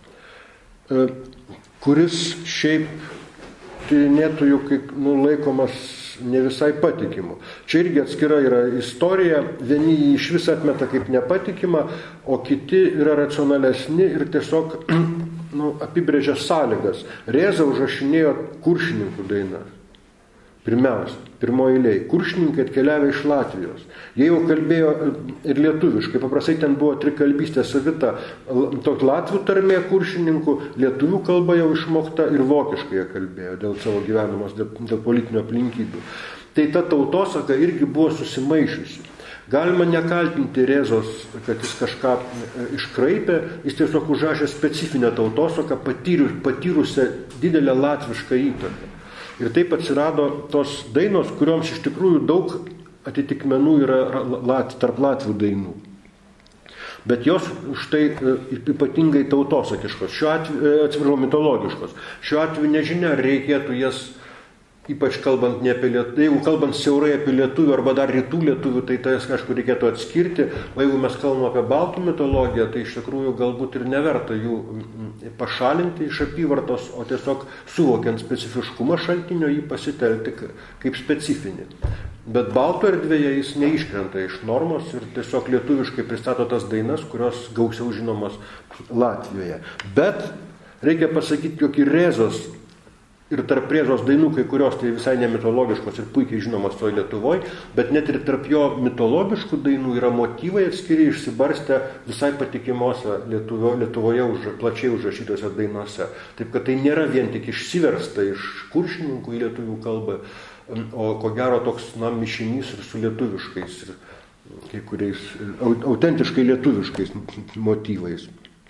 kuris šiaip tyrinėtojų kaip laikomas ne visai patikimu. Čia irgi atskira yra istorija, vieni jį iš vis atmeta kaip nepatikimą, o kiti yra racionalesni ir tiesiog apibrėžia sąlygas. Rėza užrašinėjo kuršininkų dainas. Pirmiausia, pirmoji eilėje. Kuršininkai atkeliavę iš Latvijos. Jie jau kalbėjo ir lietuviškai. Paprastai ten buvo trikalbystė savita. Tokia latvių tarmė kuršininkų, lietuvių kalba jau išmokta ir vokiškai jie kalbėjo dėl savo gyvenimos, dėl politinių aplinkybių. Tai ta tautosaka irgi buvo susimaišiusi. Galima nekaltinti Rėzos, kad jis kažką iškraipė, jis tiesiog užrašė specifinę tautosaką, patyrusią didelę latvišką įtaką. Ir taip atsirado tos dainos, kurioms iš tikrųjų daug atitikmenų yra tarp latvių dainų. Bet jos štai ypatingai tautosakiškos, mitologiškos. Šiuo atveju nežinia, ar reikėtų jas, ypač kalbant ne apie lietuvių, jeigu kalbant siaurai apie lietuvių arba dar rytų lietuvių, tai jas kažkur reikėtų atskirti, o jeigu mes kalbame apie baltų mitologiją, tai iš tikrųjų galbūt ir neverta jų pašalinti iš apyvartos, o tiesiog suvokiant specifiškumą šaltinio jį pasitelkti kaip specifinį. Bet baltų erdvėje jis neiškrenta iš normos ir tiesiog lietuviškai pristato tas dainas, kurios gausiau žinomos Latvijoje. Bet reikia pasakyti, jog ir Rėzos ir tarp Rėzos dainų, kai kurios tai visai nemitologiškos ir puikiai žinomos toj Lietuvoje, bet net ir tarp jo mitologiškų dainų yra motyvai atskiri išsibarstę visai patikimose Lietuvoje plačiai užrašytose dainuose. Taip, kad tai nėra vien tik išsiversta iš kuršininkų į lietuvių kalbą, o ko gero toks mišinys ir su lietuviškais, ir kai kuriais autentiškai lietuviškais motyvais.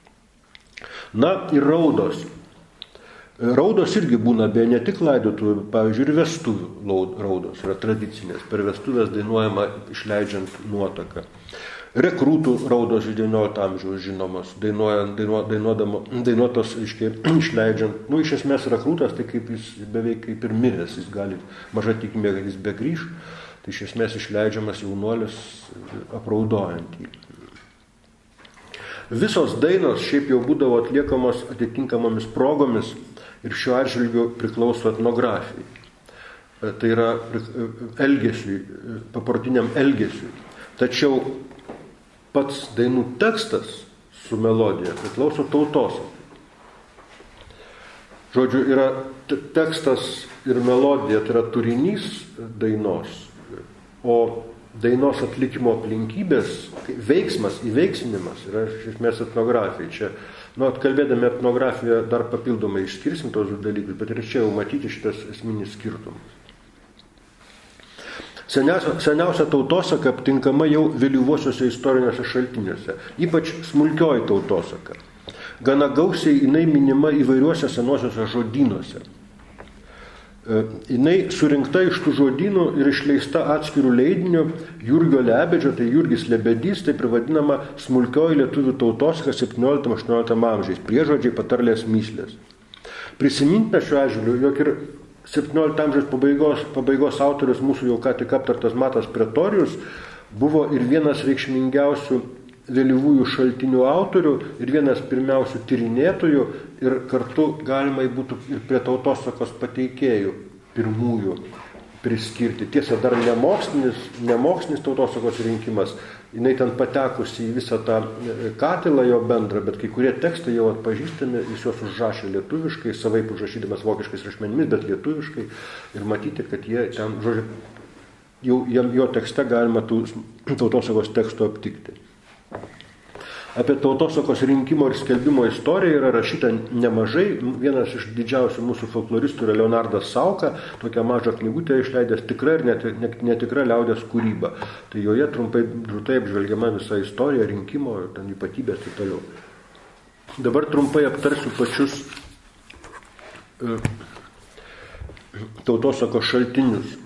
Ir raudos. Raudos irgi būna be ne tik laidotuvių, pavyzdžiui, ir vestuvių raudos yra tradicinės. Per vestuvės dainuojama išleidžiant nuotaką. Rekrūtų raudos 19 amžiaus žinomos, dainuotos išleidžiant. Iš esmės rekrūtas, tai kaip jis beveik kaip ir miręs, jis gali maža tikimybė, kad jis begrįš, tai iš esmės išleidžiamas jaunuolis apraudojant jį. Visos dainos šiaip jau būdavo atliekamos atitinkamomis progomis ir šiuo atžvilgiu priklauso etnografijai. Tai yra elgesiui, paprotiniam elgesiui. Tačiau pats dainų tekstas su melodija priklauso tautosakai. Žodžiu, yra tekstas ir melodija, tai yra turinys dainos, o dainos atlikimo aplinkybės, veiksmas, įveiksminimas yra iš esmės etnografija. Čia, kalbėdami etnografiją dar papildomai išskirsim tos dalykus, bet ir čia jau matyti šitas esminis skirtumas. Seniausia tautosaka aptinkama jau vėlyvuosiuose istoriniuose šaltiniuose, ypač smulkioji tautosaka. Gana gausiai jinai minima įvairiuose senuosiuose žodynuose. Jinai surinkta iš tų žodynų ir išleista atskirų leidinių Jurgio Lebedžio, tai Jurgis Lebedys, taip ir vadinama smulkioji lietuvių tautosaka 17-18 amžiais, priežodžiai, patarlės, mįslės. Prisimintina šiuo atžvilgiu, jog ir 17 amžiaus pabaigos autorius mūsų jau ką tik aptartas Matas Pretorius buvo ir vienas reikšmingiausių vėlyvųjų šaltinių autorių ir vienas pirmiausių tyrinėtojų ir kartu galima būtų ir prie tautosakos pateikėjų pirmųjų priskirti. Tiesa, dar nemokslinis tautosakos rinkimas, jinai ten patekusi į visą tą katilą jo bendrą, bet kai kurie tekstai jau atpažįstami, jis juos užrašė lietuviškai, savaip užrašydamas vokiškais rašmenimis, bet lietuviškai ir matyti, kad jie ten, žodžiu, jo tekste galima tų tautosakos tekstų aptikti. Apie tautosakos rinkimo ir skelbimo istoriją yra rašyta nemažai. Vienas iš didžiausių mūsų folkloristų yra Leonardas Sauka, tokią mažą knygutę išleidęs tikra ir netikra liaudies kūryba. Tai joje trumpai apžvelgiama visa istorija, rinkimo, ten ypatybės ir toliau. Dabar trumpai aptarsiu pačius tautosakos šaltinius.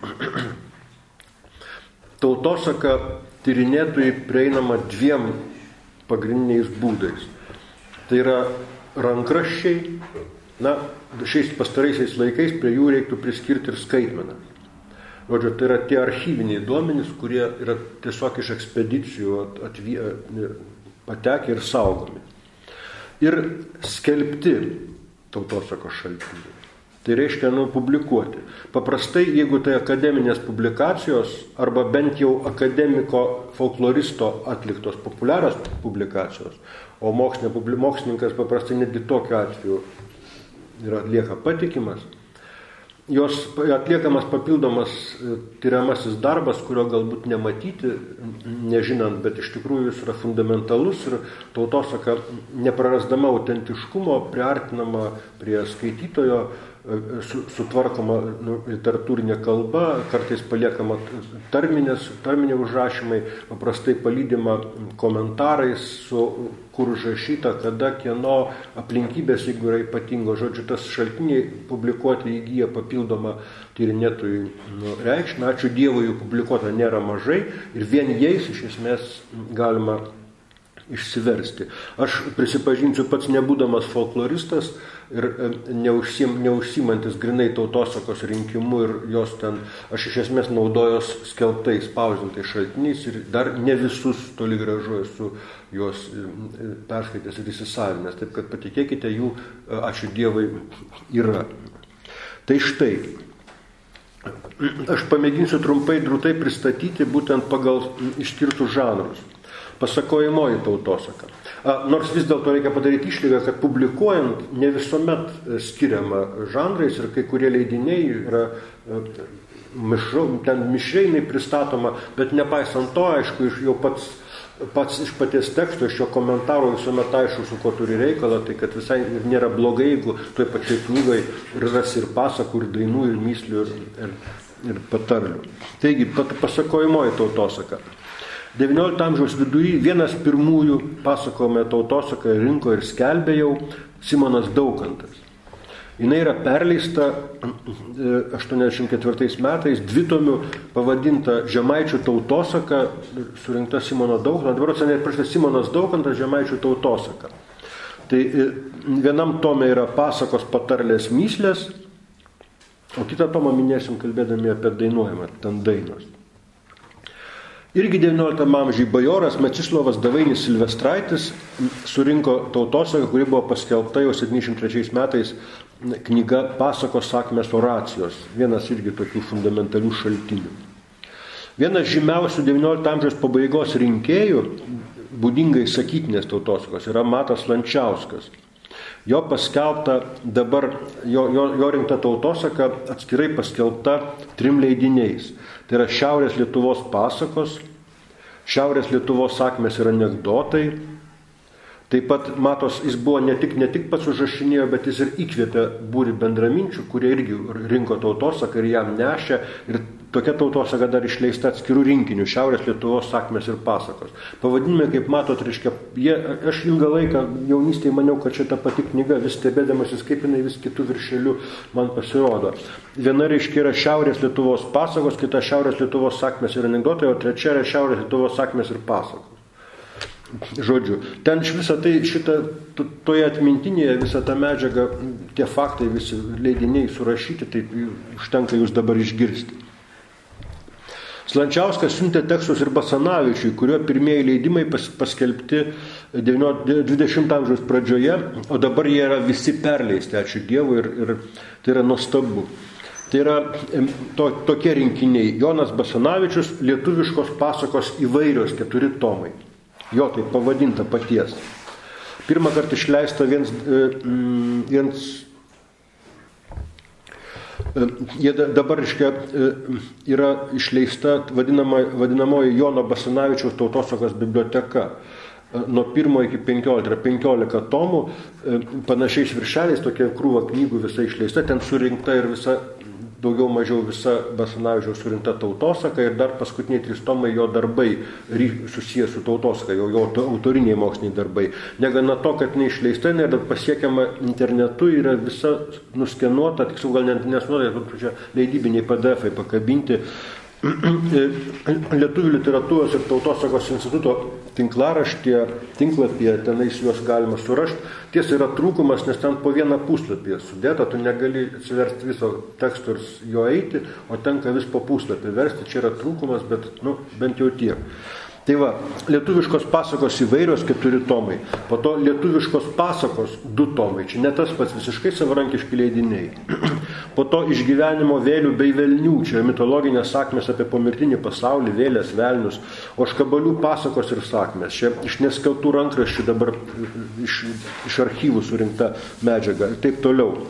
Tautosaka tyrinėtojai prieinama dviem pagrindiniais būdais. Tai yra rankraščiai, šiais pastaraisiais laikais prie jų reiktų priskirti ir skaitmeną. Žodžiu, tai yra tie archyviniai duomenys, kurie yra tiesiog iš ekspedicijų patekę ir saugomi. Ir skelbti tautosakos šaltiniai. Tai reiškia, publikuoti. Paprastai, jeigu tai akademinės publikacijos arba bent jau akademiko folkloristo atliktos populiarios publikacijos, o mokslininkas paprastai netgi tokiu atveju lieka patikimas, jos atliekamas papildomas tyriamasis darbas, kurio galbūt nematyti, nežinant, bet iš tikrųjų jis yra fundamentalus ir tautosaka neprarasdama autentiškumo, priartinama prie skaitytojo, sutvarkoma literatūrinė kalba, kartais paliekama tarminiai užrašymai, paprastai palydima komentarais, kur užrašyta, kada, kieno aplinkybės, jeigu yra ypatingo. Žodžiu, tas šaltiniai publikuoti įgyja papildomą tyrinėtojų reikšmę. Ačiū Dievui, jų publikuota nėra mažai ir vien jais iš esmės galima išsiversti. Aš prisipažinsiu, pats nebūdamas folkloristas ir neužsimantis grinai tautosakos rinkimu ir jos ten, aš iš esmės naudojos skelbtais, spausdintais šaltiniais ir dar ne visus toli gražu esu juos perskaitęs ir įsisavinęs. Taip kad patikėkite, jų, ačiū Dievui, yra. Tai štai, aš pamėginsiu trumpai drūtai pristatyti būtent pagal išskirtus žanrus. Pasakojamoji tautosaka. Nors vis dėlto reikia padaryti išlygą, kad publikuojant ne visuomet skiriama žanrais ir kai kurie leidiniai yra ten mišriai pristatoma, bet nepaisant to, aišku, jau pats iš paties teksto, iš jo komentaro visuomet aišku, su ko turi reikalą, tai kad visai nėra blogai, jeigu toj pačiai knygai rasi ir pasakų, ir dainų, ir myslių, ir patarlių. Taigi, pasakojamoji tautosaka. 19 amžiaus vidury vienas pirmųjų pasakojame tautosaką rinko ir skelbė jau Simonas Daukantas. Jis yra perleista 84 metais dvitomių pavadinta Žemaičių tautosaka, surinkta Simono Daukanto. Dabar atsiprašau, Simonas Daukantas Žemaičių tautosaka. Tai vienam tome yra pasakos, patarlės, myslės, o kitą tomą minėsim kalbėdami apie dainuojimą, ten dainos. Irgi XIX amžiui bajoras Mečislovas Davainis Silvestraitis surinko tautosaką, kuri buvo paskelbta jau 73 metais knyga Pasakos, sakmės, oracijos. Vienas irgi tokių fundamentalių šaltinių. Vienas žymiausių XIX amžiaus pabaigos rinkėjų, būdingai sakytinės tautosakos, yra Matas Lančiauskas. Jo paskelbta dabar, jo rinkta tautosaka atskirai paskelbta 3 leidiniais. Tai yra Šiaurės Lietuvos pasakos, Šiaurės Lietuvos sakmės ir anekdotai. Taip pat Matos, jis buvo ne tik pats užrašinėjo, bet jis ir įkvėpė būrį bendraminčių, kurie irgi rinko tautosaką ir jam nešė. Ir tokia tautosaka dar išleista atskirų rinkinių, Šiaurės Lietuvos sakmės ir pasakos. Pavadinimai, kaip matot, reiškia, aš ilgą laiką jaunystėje maniau, kad šita pati knyga, vis stebėdamasis, kaip jinai vis kitų viršelių man pasirodo. Viena, reiškia, yra Šiaurės Lietuvos pasakos, kita Šiaurės Lietuvos sakmės ir anekdotai, o trečia yra Šiaurės Lietuvos sakmės ir pasakos. Žodžiu, ten visą tai, toje atmintinėje visą tą medžiagą, tie faktai, visi leidiniai surašyti, tai užtenka jūs dabar išgirsti. Slančiauskas siuntė tekstus ir Basanavičiui, kurio pirmieji leidimai paskelbti 20 amžiaus pradžioje, o dabar jie yra visi perleisti, ačiū Dievui, ir tai yra nuostabu. Tai yra tokie rinkiniai. Jonas Basanavičius, Lietuviškos pasakos įvairios 4 tomai. Jo, tai pavadinta paties. Pirmą kartą išleista dabar yra išleista vadinamoji Jono Basanavičiaus tautosakos biblioteka. Nuo 1 iki 15, tai yra 15 tomų, panašiais viršeliais, tokia krūva knygų visa išleista, ten surinkta ir daugiau mažiau visa Basanavičiaus surinkta tautosaka ir dar paskutiniai 3 tomai jo darbai susiję su tautosaka, jo autoriniai moksliniai darbai. Negana to, kad neišleista, dar pasiekiama internetu, yra visa nuskenuota, tiksliau gal nesnuota, leidybiniai PDF-ai pakabinti. Lietuvių literatūros ir tautosakos instituto tinklapyje, tenais juos galima surasti. Tiesa, yra trūkumas, nes ten po vieną puslapį sudėta, tu negali atsiversti viso teksto ir jo eiti, o tenka vis po puslapį versti. Čia yra trūkumas, bet bent jau tiek. Tai va, Lietuviškos pasakos įvairios 4 tomai, po to Lietuviškos pasakos 2 tomai, čia ne tas pats visiškai savarankiški leidiniai. Po to Išgyvenimo vėlių bei velnių, čia mitologinės sakmės apie pomirtinį pasaulį, vėlės, velnius, o Škabalių pasakos ir sakmės. Čia iš neskelbtų rankraščių dabar iš archyvų surinkta medžiaga ir taip toliau.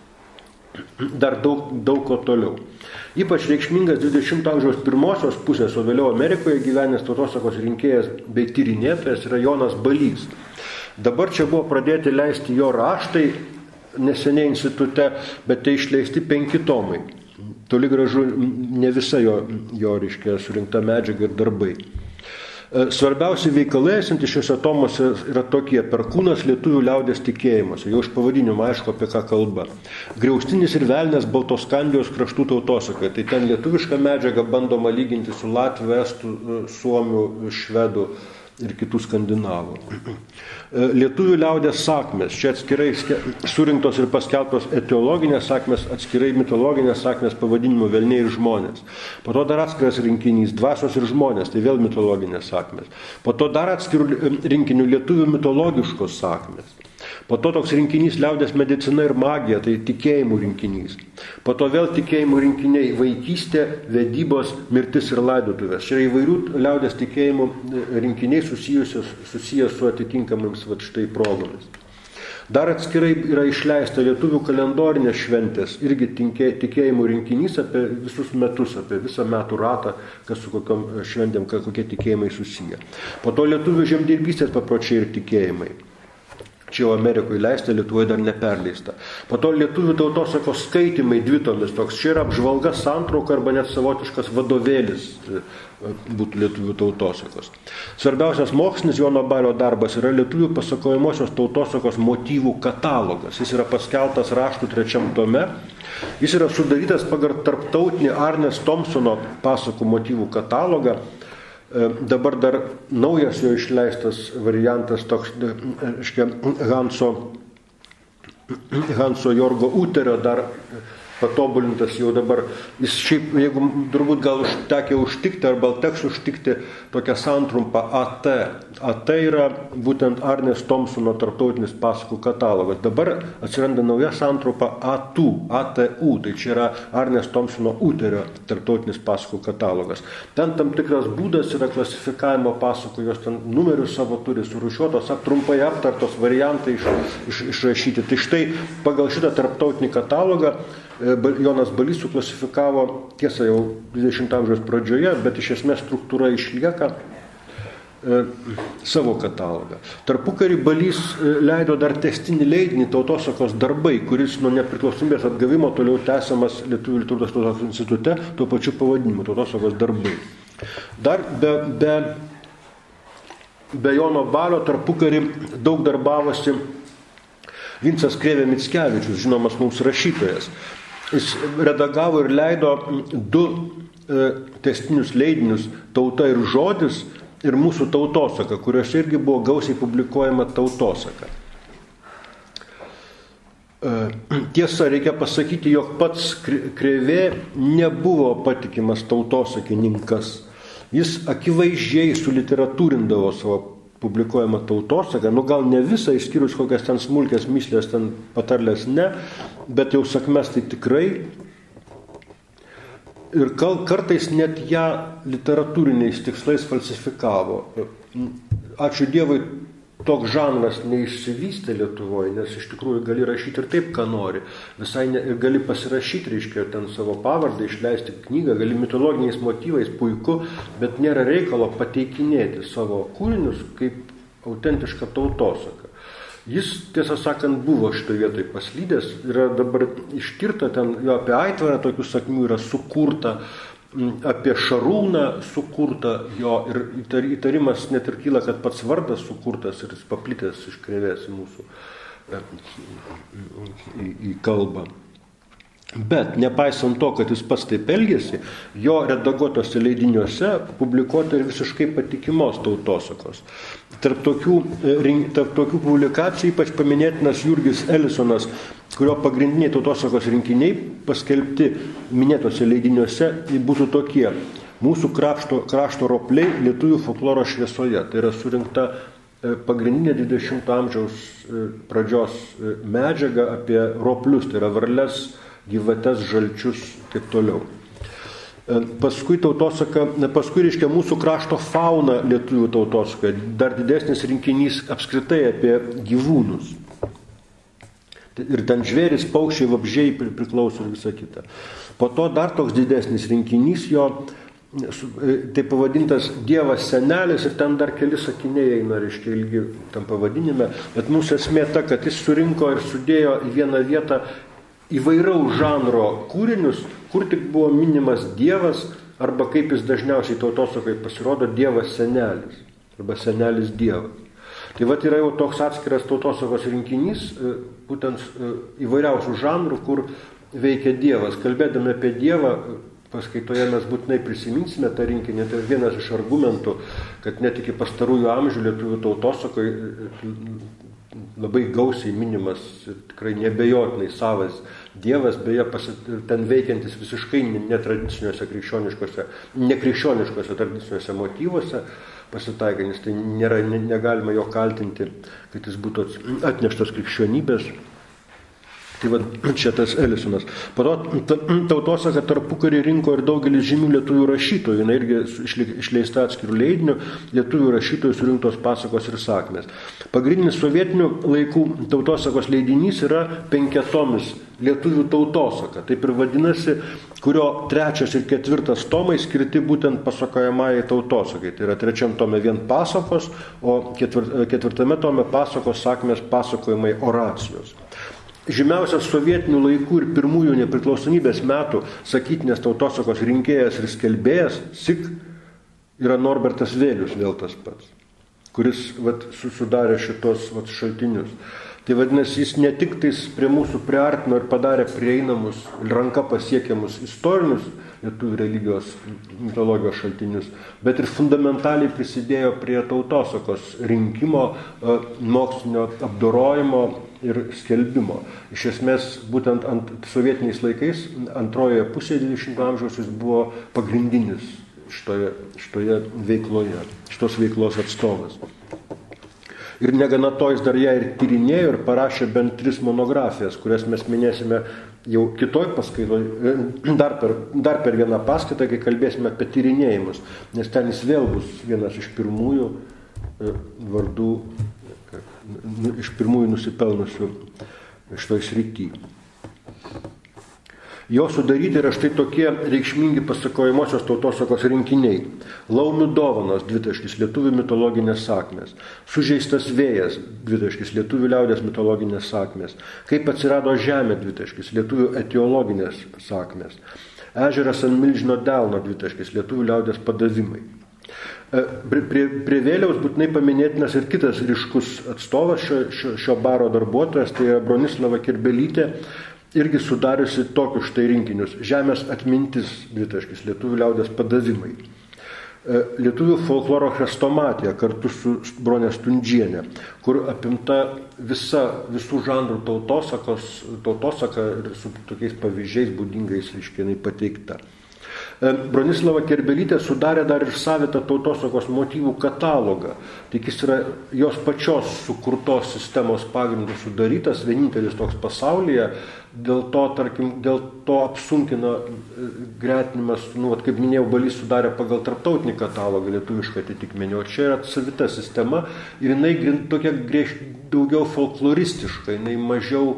Dar daug ko toliau. Ypač reikšmingas 20 amžiaus pirmosios pusės, o vėliau Amerikoje gyvenęs tautosakos rinkėjas bei tyrinėtojas yra Jonas Balys. Dabar čia buvo pradėti leisti jo raštai neseniai institute, bet tai išleisti 5 tomai. Toli gražu ne visa jo reiškia surinkta medžiaga ir darbai. Svarbiausi veikalai esantys šiuose tomuose yra tokie: Perkūnas lietuvių liaudės tikėjimuose, jau iš pavadinimo aišku apie ką kalba. Griaustinis ir velnės Baltoskandijos kraštų tautosakai, tai ten lietuviška medžiaga bandoma lyginti su latvių, estų, suomių, švedų ir kitų skandinavų. Lietuvių liaudės sakmės, čia atskirai surinktos ir paskelbtos etiologinės sakmės, atskirai mitologinės sakmės pavadinimu velniai ir žmonės. Po to dar atskiras rinkinys dvasios ir žmonės, tai vėl mitologinės sakmės. Po to dar atskirų rinkinių lietuvių mitologiškos sakmės. Po to toks rinkinys liaudės medicina ir magija, tai tikėjimų rinkinys. Po to vėl tikėjimų rinkiniai vaikystė, vedybos, mirtis ir laidotuvės. Čia yra įvairių liaudės tikėjimų rinkiniai susijęs su atitinkamams štai progomis. Dar atskirai yra išleista lietuvių kalendorinės šventės, irgi tikėjimų rinkinys apie visus metus, apie visą metų ratą, kas su kokiom šventėm, kokie tikėjimai susiję. Po to lietuvių žemdirbystės papročiai ir tikėjimai. Čia jau Amerikoje leista, Lietuvoje dar neperleista. Po to lietuvių tautosakos skaitymai dvitomis, toks čia yra apžvalga, santrauka arba net savotiškas vadovėlis būtų lietuvių tautosakos. Svarbiausias mokslinis Jono Balio darbas yra lietuvių pasakojamosios tautosakos motyvų katalogas. Jis yra paskeltas raštų 3 tome. Jis yra sudarytas pagal tarptautinį Arnes Thompsono pasakų motyvų katalogą. Dabar dar naujas jo išleistas variantas toks, Hanso Jorgo Uterio dar patobulintas jau dabar. Jis šiaip, jeigu turbūt gal tekė užtikti, arba teks užtikti tokią santrumpą AT. AT yra būtent Arnės Thompsono tarptautinis pasakų katalogas. Dabar atsiranda nauja santrumpa ATU. Tai čia yra Arnės Thompsono Uterio tarptautinis pasakų katalogas. Ten tam tikras būdas yra klasifikavimo pasakų, jos ten numerius savo turi surūšiuotos, trumpai aptartos variantai išrašyti. Tai štai pagal šitą tarptautinį katalogą Jonas Balys suklasifikavo, tiesa jau 20 amžiaus pradžioje, bet iš esmės struktūra išlieka, savo katalogą. Tarpukarį Balys leido dar tekstinį leidinį Tautosakos darbai, kuris nuo nepriklausomybės atgavimo toliau tęsiamas Lietuvių literatūros tautosakos institute tuo pačiu pavadinimu Tautosakos darbai. Dar be Jono Balio tarpukarį daug darbavosi Vincas Krėvė Mickevičius, žinomas mums rašytojas. Jis redagavo ir leido 2 testinius leidinius Tauta ir žodis ir Mūsų tautosaka, kuriuose irgi buvo gausiai publikuojama tautosaka. Tiesa, reikia pasakyti, jog pats Krėvė nebuvo patikimas tautosakininkas. Jis akivaizdžiai suliteratūrindavo savo publikuojama tautosaką, gal ne visą, išskyrus kokias ten smulkės myslės, ten patarlės ne, bet jau sakmes tai tikrai. Ir kartais net ją literatūriniais tikslais falsifikavo. Ačiū Dievui, toks žanras neišsivystė Lietuvoje, nes iš tikrųjų gali rašyti ir taip, ką nori. Visai gali pasirašyti, reiškia, ten savo pavardę, išleisti knygą, gali mitologiniais motyvais, puiku, bet nėra reikalo pateikinėti savo kūrinius kaip autentišką tautosaką. Jis, tiesą sakant, buvo šitoje vietoje paslydęs, yra dabar ištirta, ten jo apie Aitvarą tokių sakmių yra sukurta, apie Šarūną sukurta jo ir įtarimas net ir kyla, kad pats vardas sukurtas ir jis paplitęs iš Krėvės į mūsų į kalbą. Bet nepaisant to, kad jis pats taip elgėsi, jo redaguotose leidiniuose publikuota ir visiškai patikimos tautosakos. Tarp tokių publikacijų ypač paminėtinas Jurgis Elisonas, kurio pagrindiniai tautosakos rinkiniai paskelbti minėtose leidiniuose būtų tokie: Mūsų krašto ropliai lietuvių folkloro šviesoje. Tai yra surinkta pagrindinė 20 amžiaus pradžios medžiaga apie roplius, tai yra varles, gyvates, žalčius, taip toliau. Paskui reiškia Mūsų krašto fauna lietuvių tautosaka, dar didesnis rinkinys apskritai apie gyvūnus. Ir ten žvėris, paukščiai, vabzdžiai priklauso ir visa kita. Po to dar toks didesnis rinkinys jo, tai pavadintas Dievas senelis, ir ten dar keli sakiniai eina, reiškia, ilgi tam pavadinime, bet mūsų esmė ta, kad jis surinko ir sudėjo į vieną vietą įvairaus žanro kūrinius, kur tik buvo minimas Dievas, arba kaip jis dažniausiai tautosakai pasirodo, Dievas senelis, arba senelis Dievas. Tai vat yra jau toks atskiras tautosakos rinkinys, būtent įvairiausių žanrų, kur veikia Dievas. Kalbėdami apie Dievą, paskaitoje mes būtinai prisiminsime tą rinkinį. Tai vienas iš argumentų, kad net iki pastarųjų amžių lietuvių tautosakai labai gausiai minimas, tikrai neabejotinai savas Dievas, beje, ten veikiantis visiškai netradiciniuose nekrikščioniškose tradiciniuose motyvuose pasitaikantis, tai negalima jo kaltinti, kad jis būtų atneštas krikščionybės. Tai va, čia tas Elisonas. Po to tautosaka tarpukarį rinko ir daugelis žymių lietuvių rašytojų, jinai irgi išleista atskirų leidinių, lietuvių rašytojų surinktos pasakos ir sakmės. Pagrindinis sovietinių laikų tautosakos leidinys yra 5-tomis lietuvių tautosaka. Taip ir vadinasi, kurio 3 ir 4 tomai skirti būtent pasakojamajai tautosakai. Tai yra 3 tome vien pasakos, o 4 tome pasakos, sakmės, pasakojimai, oracijos. Žymiausias sovietinių laikų ir pirmųjų nepriklausomybės metų sakytinės tautosakos rinkėjas ir skelbėjas, SIK, yra Norbertas Vėlius, vėl tas pats, kuris sudarė šitos šaltinius. Tai vadinasi, jis ne tik tais prie mūsų priartino ir padarė prieinamus, ranka pasiekiamus istorinius lietuvių religijos mitologijos šaltinius, bet ir fundamentaliai prisidėjo prie tautosakos rinkimo, mokslinio apdorojimo ir skelbimo. Iš esmės, būtent sovietiniais laikais, antrojoje pusėje 20 amžiaus jis buvo pagrindinis šitoje veikloje, šitos veiklos atstovas. Ir negana to jis dar ją ir tyrinėjo ir parašė bent 3 monografijas, kurias mes minėsime jau kitoj paskaitoj, dar per vieną paskaitą, kai kalbėsime apie tyrinėjimus, nes ten jis vėl bus vienas iš pirmųjų vardų, iš pirmųjų nusipelnusių šitoj srity. Jo sudaryti yra štai tokie reikšmingi pasakojamosios tautosakos rinkiniai. Laumių dovanos, lietuvių mitologinės sakmės. Sužeistas vėjas, lietuvių liaudės mitologinės sakmės. Kaip atsirado žemė, lietuvių etiologinės sakmės. Ežeras ant milžino delno, lietuvių liaudės padavimai. Prie vėliaus būtinai paminėtinas ir kitas ryškus atstovas šio baro darbuotojas, tai yra Bronislava Kerbelytė, irgi sudariusi tokius štai rinkinius. Žemės atmintis, lietuvių liaudės padavimai. Lietuvių folkloro chrestomatija kartu su Bronė Stundžienė, kur apimta visų žanrų tautosaka ir su tokiais pavyzdžiais būdingais reiškia pateikta. Bronislava Kerbelytė sudarė dar ir savitą tautosakos motyvų katalogą. Tik jis yra jos pačios sukurtos sistemos pagrindų sudarytas, vienintelis toks pasaulyje, dėl to apsunkina gretinimas, kaip minėjau, Balys sudarė pagal tarptautinį katalogą lietuvišką atitikmenį, o čia yra savita sistema ir jinai tokia daugiau folkloristiška, jinai mažiau,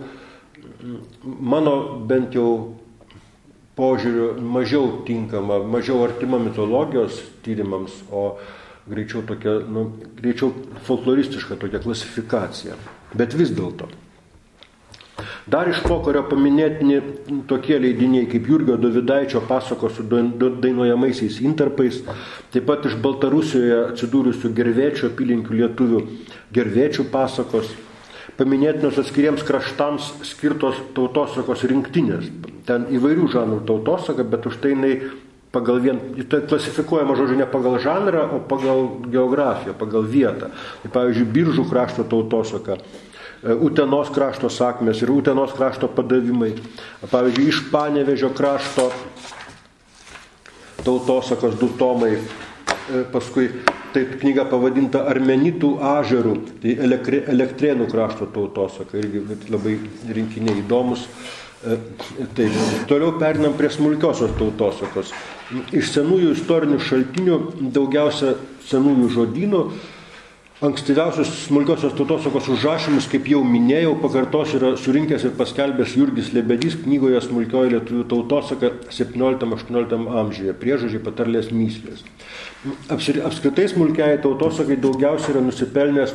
mano bent jau požiūriu, mažiau tinkama, mažiau artima mitologijos tyrimams, o greičiau folkloristiška tokia klasifikacija. Bet vis dėlto. Dar iš pokario paminėtini tokie leidiniai kaip Jurgio Dovydaičio pasakos su dainuojamaisiais intarpais, taip pat iš Baltarusijoje atsidūrusių Gervėčių apylinkių lietuvių Gervėčių pasakos, paminėtinos atskiriems kraštams skirtos tautosakos rinktinės. Ten įvairių žanrų tautosaka, bet už tai jinai klasifikuojama, žodžiu, ne pagal žanrą, o pagal geografiją, pagal vietą. Tai pavyzdžiui, Biržų krašto tautosaka, Utenos krašto sakmės ir Utenos krašto padavimai. Pavyzdžiui, iš Panevėžio krašto tautosakos 2 tomai. Paskui tai knyga pavadinta Armenitų ažerų, tai Elektrėnų krašto tautosaka, irgi labai rinkiniai įdomus. Taip. Toliau perinam prie smulkiosios tautosakos. Iš senųjų istorinių šaltinių daugiausia senųjų žodynų. Ankstyviausius smulkiosios tautosakos užrašymus, kaip jau minėjau, pakartos yra surinkęs ir paskelbęs Jurgis Lebedys knygoje Smulkioji lietuvių tautosaka 17-18 amžiuje, priežodžiai, patarlės, mįslės. Apskritai smulkiai tautosakai daugiausiai yra nusipelnęs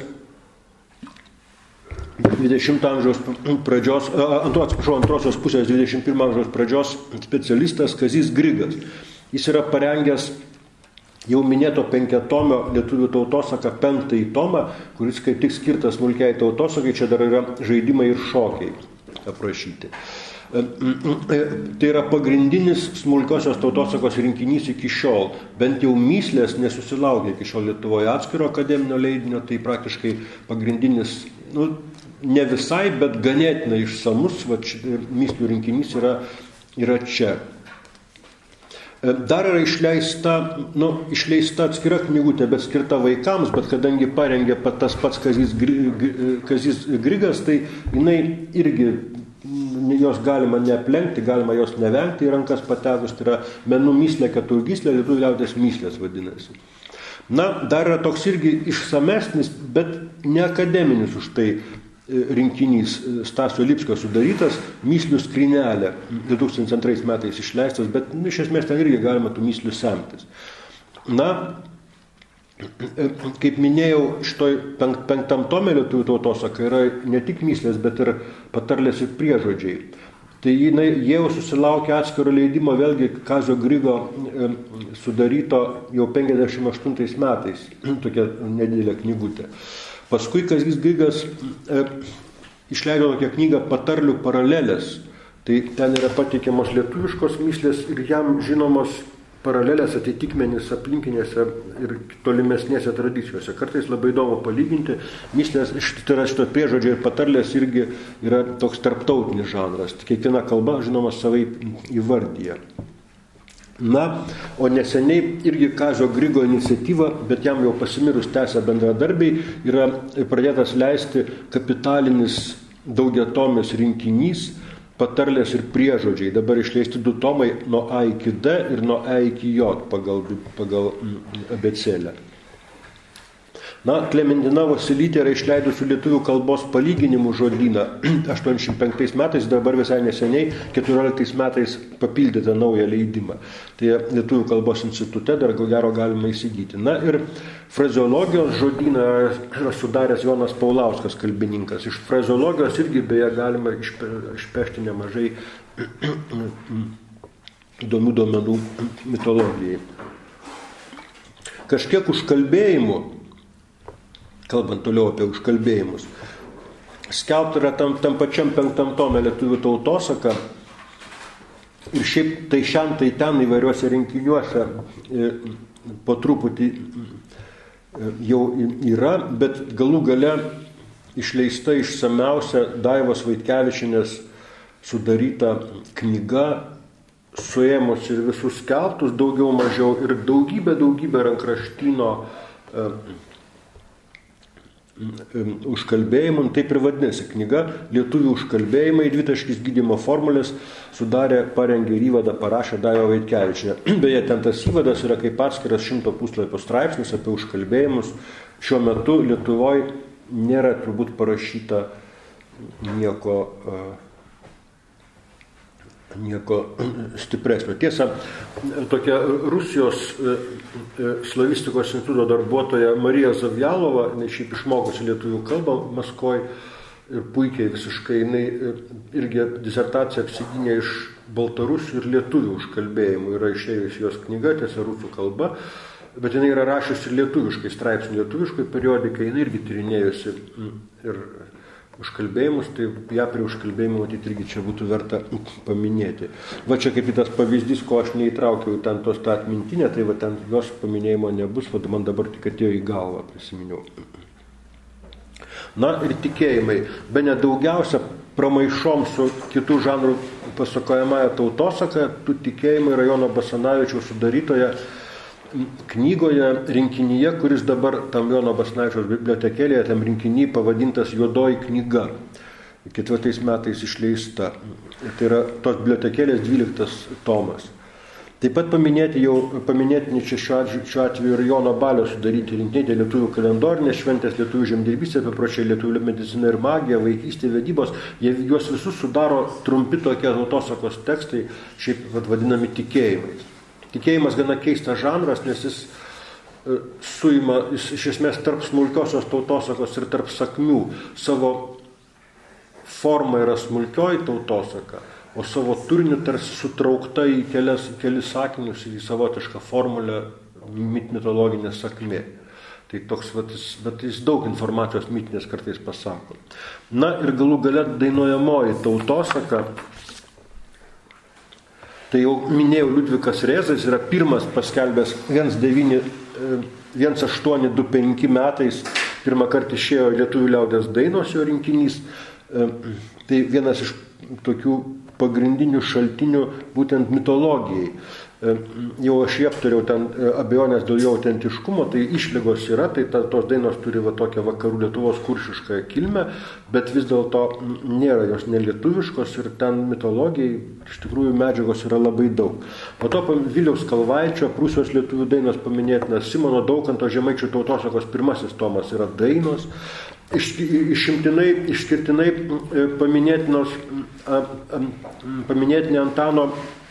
20 amžiaus pradžios, antrosios pusės 21 amžiaus pradžios specialistas Kazys Grigas. Jis yra parengęs jau minėto 5-tomio lietuvių tautosaka 5 tomą, kuris kaip tik skirtas smulkiai tautosakai, čia dar yra žaidimai ir šokiai aprašyti. Tai yra pagrindinis smulkiosios tautosakos rinkinys iki šiol. Bent jau mįslės nesusilaukė iki šiol Lietuvoje atskiro akademinio leidinio, tai praktiškai pagrindinis, ne visai, bet ganėtinai išsamus mįslių rinkinys yra čia. Dar yra išleista atskira knygutė, bet skirta vaikams, bet kadangi parengė tas pats Kazys Grigas, tai jinai irgi, jos galima neaplenkti, galima jos nevengti į rankas patekus, tai yra menų myslė, keturgyslė, lietuvių liaudės myslės vadinasi. Dar yra toks irgi išsamesnis, bet ne akademinis už tai rinkinys Stasio Lipskio sudarytas, Myslių skrynelė, 2002 metais išleistas, bet iš esmės ten irgi galima tų myslių semtis. Kaip minėjau, šitoj 5 tome lietuvių tautosaka yra ne tik myslės, bet ir patarlės ir priežodžiai. Tai jie jau susilaukė atskiro leidimo, vėlgi Kazio Grigo sudaryto jau 58 metais, tokia nedidelė knygutė. Paskui Kazys Grigas išleido tokią knygą Patarlių paralelės. Tai ten yra pateikiamos lietuviškos mįslės ir jam žinomos paralelės atitikmenys aplinkinėse ir tolimesnėse tradicijose. Kartais labai įdomu palyginti. Mįslės, tai yra šito priežodžiai ir patarlės irgi yra toks tarptautinis žanras. Kiekviena kalba, žinoma, savaip įvardyja. Na, o neseniai irgi Kazio Grigo iniciatyva, bet jam jau pasimirus tęsia bendradarbiai, yra pradėtas leisti kapitalinis daugiatomis rinkinys patarlės ir priežodžiai. Dabar išleisti 2 tomai nuo A iki D ir nuo E iki J pagal abėcėlę. Na, Klementina Vosylytė yra išleidusi lietuvių kalbos palyginimų žodyną 85 metais, dabar visai neseniai, 14 metais papildytą naują leidimą. Tai Lietuvių kalbos institute dar gero galima įsigyti. Na ir frazeologijos žodyną yra sudaręs Jonas Paulauskas, kalbininkas. Iš frazeologijos irgi beje galima išpešti nemažai įdomių duomenų mitologijai. Kažkiek užkalbėjimų, kalbant toliau apie užkalbėjimus, skelbta yra tam pačiam 5 tome Lietuvių tautosaka ir šiaip tai šiandien, tai ten įvairiuose rinkiniuose po truputį jau yra, bet galų gale išleista išsamiausia Daivos Vaitkevičienės sudaryta knyga, suėmus ir visus skelbtus daugiau mažiau ir daugybę rankraštyno užkalbėjimų, taip ir vadinasi knyga Lietuvių užkalbėjimai, 2 gydymo formulės parengė ir įvadą parašė Daiva Vaitkevičienė. Beje, ten tas įvadas yra kaip atskiras 100 puslapio straipsnis apie užkalbėjimus. Šiuo metu Lietuvoje nėra turbūt parašyta nieko stipresnio. Tiesa, tokia Rusijos slavistikos instituto darbuotoja Marija Zavjalova, jinai šiaip išmokusi lietuvių kalbą Maskvoje ir puikiai visiškai, jinai irgi disertaciją apsigynė iš baltarusių ir lietuvių užkalbėjimų. Yra išėjusi jos knyga, tiesa, rusų kalba, bet jinai yra rašiusi ir lietuviškai straipsnių, lietuviškai periodikai, jinai irgi tyrinėjusi ir užkalbėjimus, tai ją prie užkalbėjimų matyti irgi čia būtų verta paminėti. Va čia kaip tas pavyzdys, ko aš neįtraukiau ten tą atmintinę, tai va ten jos paminėjimo nebus, va man dabar tik atėjo į galvą, prisiminiau. Na ir tikėjimai. Bene daugiausia pramaišom su kitų žanrų pasakojamąją tautosaka, tų tikėjimai yra Jono Basanavičiaus sudarytoje knygoje, rinkinyje, kuris dabar tam Jono Basanavičiaus bibliotekėlėje, tam rinkinyje pavadintas Juodoji knyga, 4 metais išleista. Tai yra tos bibliotekėlės 12 tomas. Taip pat paminėtini čia šiuo atveju ir Jono Balio sudaryti rinkiniai lietuvių kalendorinės šventės, lietuvių žemdirbystė, papročiai, lietuvių medicina ir magija, vaikystė, vedybos. Juos visus sudaro trumpi tokie tautosakos tekstai, šiaip vadinami tikėjimais. Tikėjimas gana keistas žanras, nes jis suima iš esmės tarp smulkiosios tautosakos ir tarp sakmių. Savo forma yra smulkioji tautosaka, o savo turiniu tarsi sutraukta į kelis sakinius, į savotišką formulę mitologinė sakmė. Tai toks, bet jis daug informacijos mitinės kartais pasako. Na ir galų gale dainuojamoji tautosaka. Tai jau minėjau, Liudvikas Rėzas yra pirmas paskelbęs 1825 metais, pirmą kartą išėjo Lietuvių liaudies dainos jo rinkinys. Tai vienas iš tokių pagrindinių šaltinių būtent mitologijai. Jau aš aptariau ten abejonės dėl jo autentiškumo, tai išlygos yra, tai tos dainos turi tokią vakarų Lietuvos kuršišką kilmę, bet vis dėlto nėra jos nelietuviškos ir ten mitologijai iš tikrųjų medžiagos yra labai daug. Po to Viliaus Kalvaičio, Prūsijos lietuvių dainos paminėtinas, Simono Daukanto Žemaičių tautosakos 1 tomas yra dainos. Išskirtinai paminėtini Antano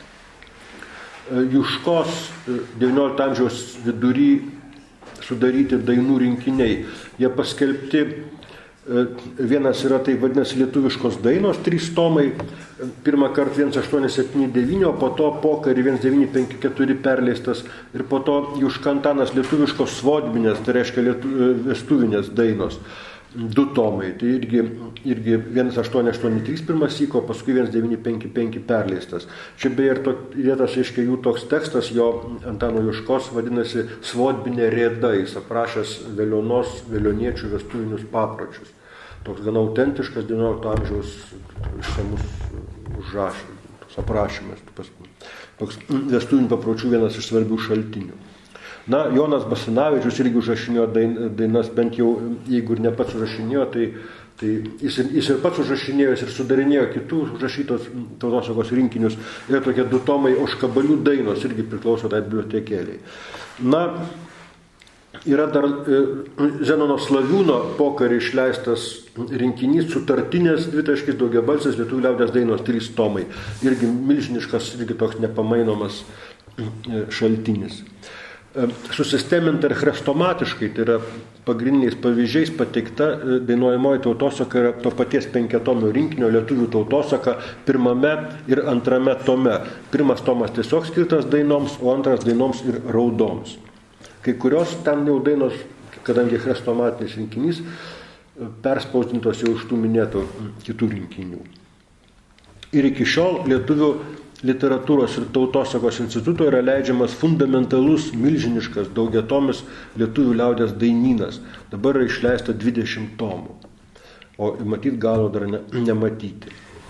Juškos 19 amžiaus vidury sudaryti dainų rinkiniai. Jie paskelbti, vienas yra tai vadinasi lietuviškos dainos, 3 tomai, pirmą kartą 1879, o po to Pokarį 1954 perleistas ir po to Juška Antanas lietuviškos svodminės, tai reiškia vestuvinės dainos. 2 tomai. Tai irgi 1883 pirmas syko, paskui 1955 perleistas. Čia beje ir vietas, reiškia, jų toks tekstas, jo Antano Juškos vadinasi Svodbinė rėda, jis aprašęs vėlioniečių vestuvinius papročius. Toks gana autentiškas 19 amžiaus išsamus aprašymas. Toks vestuvinių papročių vienas iš svarbių šaltinių. Na, Jonas Basanavičius irgi užrašinėjo dainas, bent jau, jeigu ir ne pats užrašinėjo, tai jis ir pats užrašinėjo, jis ir sudarinėjo kitų užrašytos tautosakos rinkinius. Yra tokie 2 tomai Ožkabalių dainos, irgi priklauso tai bibliotekėliai. Na, yra dar Zenono Slaviūno pokarį išleistas rinkinys Sutartinės daugiabalsės lietuvių liaudies dainos 3 tomai. Irgi milžiniškas, irgi toks nepamainomas šaltinis. Susisteminta ir chrestomatiškai, tai yra pagrindiniais pavyzdžiais pateikta dainuojamoji tautosaka yra to paties 5-tomio rinkinio lietuvių tautosaka 1 ir 2 tome. 1 tomas tiesiog skirtas dainoms, o 2 dainoms ir raudoms. Kai kurios ten jau dainos, kadangi chrestomatinis rinkinys, perspausdintos jau iš tų minėtų kitų rinkinių. Ir iki šiol lietuvių literatūros ir tautosakos instituto yra leidžiamas fundamentalus, milžiniškas, daugiatomis lietuvių liaudies dainynas. Dabar yra išleista 20 tomų, o matyt galo dar nematyti.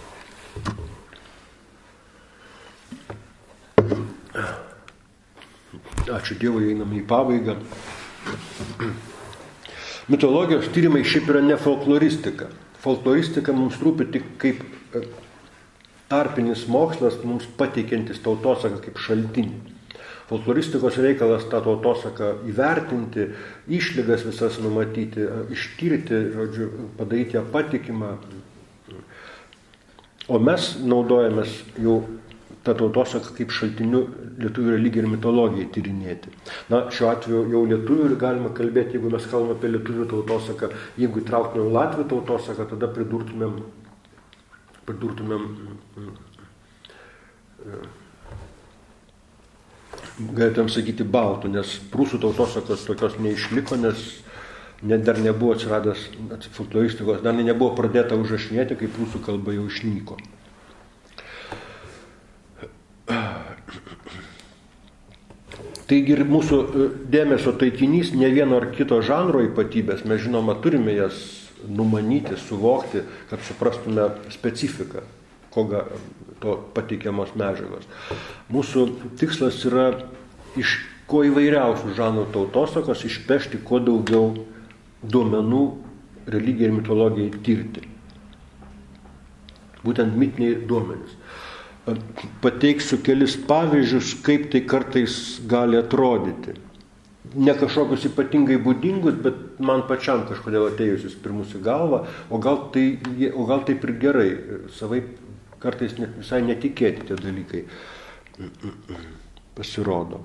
Ačiū Dievui, einame į pabaigą. Mitologijos tyrimai šiaip yra ne folkloristika. Folkloristika mums rūpi tik kaip tarpinis mokslas, mums pateikiantis tautosaką kaip šaltinį. Folkloristikos reikalas tą tautosaką įvertinti, išlygas visas numatyti, ištirti, žodžiu, padaryti ją patikimą. O mes naudojamės jau tą tautosaką kaip šaltiniu lietuvių religijai ir mitologijai tyrinėti. Na, šiuo atveju jau lietuvių galima kalbėti, jeigu mes kalbame apie lietuvių tautosaką, jeigu įtrauktumėm latvių tautosaką, tada pridurtumėm galėtumėm sakyti baltų, nes prūsų tautosakos tokios neišliko, nes dar nebuvo atsiradęs folkloristikos, dar nebuvo pradėta užrašinėti, kai prūsų kalba jau išnyko. Taigi ir mūsų dėmesio taikinys ne vieno ar kito žanro ypatybės, mes žinoma turime jas numanyti, suvokti, kad suprastume specifiką, to pateikiamos medžiagos. Mūsų tikslas yra iš kuo įvairiausių žanrų tautosakos išpešti kuo daugiau duomenų religijai ir mitologijai tirti. Būtent mitiniai duomenys. Pateiksiu kelis pavyzdžius, kaip tai kartais gali atrodyti. Ne kažkokius ypatingai būdingus, bet man pačiam kažkodėl atėjusius pirmus į galvą, o gal taip ir gerai, savai kartais visai netikėti tie dalykai pasirodo.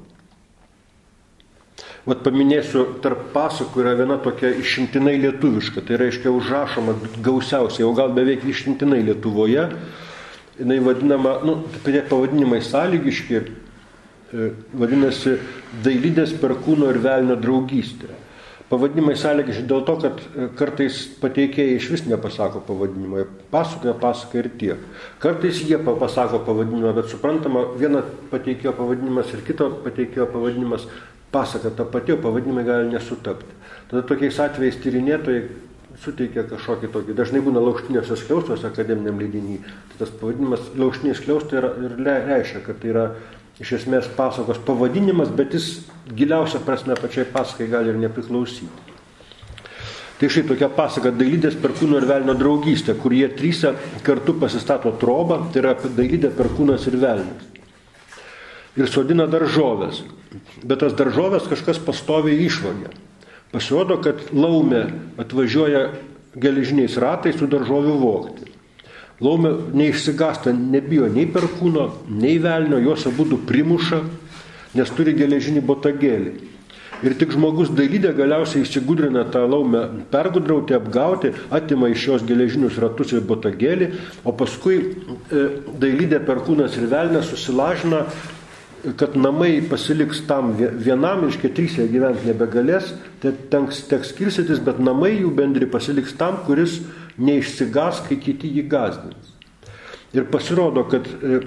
Vat paminėsiu, tarp pasakų yra viena tokia išimtinai lietuviška, tai reiškia užrašoma gausiausiai, o gal beveik išimtinai Lietuvoje, jinai vadinama, pavadinimai sąlygiški, vadinasi Dailidės Perkūno ir Velnio draugystė. Pavadinimai sąlygiški dėl to, kad kartais pateikėjai iš vis nepasako pavadinimą, pasakoja ir tiek. Kartais jie pasako pavadinimą, bet suprantama, viena pateikėjo pavadinimas ir kito pateikėjo pavadinimas pasaka ta pati, o pavadinimai gali nesutapti. Tada tokiais atvejais tyrinėtojai suteikia kažkokį tokį, dažnai būna laužtiniuose skliaustuose akademiniam leidiny. Tas pavadinimas laužtiniai skliaustai ir reiškia, kad tai yra iš esmės pasakos pavadinimas, bet jis giliausia prasme pačiai pasakai gali ir nepriklausyti. Tai štai tokia pasaka Dailidės Perkūno ir Velnio draugystė, kur jie trysia kartu pasistato trobą, tai yra Dailidė, Perkūnas ir Velnias. Ir sodina daržovės. Bet tas daržovės kažkas pastoviai išvagia. Pasirodo, kad laumė atvažiuoja geležiniais ratais su daržovių vogti. Laumė neišsigąsta, nebijo nei Perkūno, nei Velnio, juos abudu primuša, nes turi geležinį botagėlį. Ir tik žmogus Dailidė galiausiai įsigudrina tą laumę pergudrauti, apgauti, atima iš jos geležinius ratus ir botagėlį, o paskui Dailidė, Perkūnas ir Velnias susilažina kad namai pasiliks tam vienam, reiškia 3 gyventi nebegalės, tai teks skirstytis, bet namai jų bendri pasiliks tam, kuris neišsigas, kai kiti jį gazdins. Ir pasirodo, kad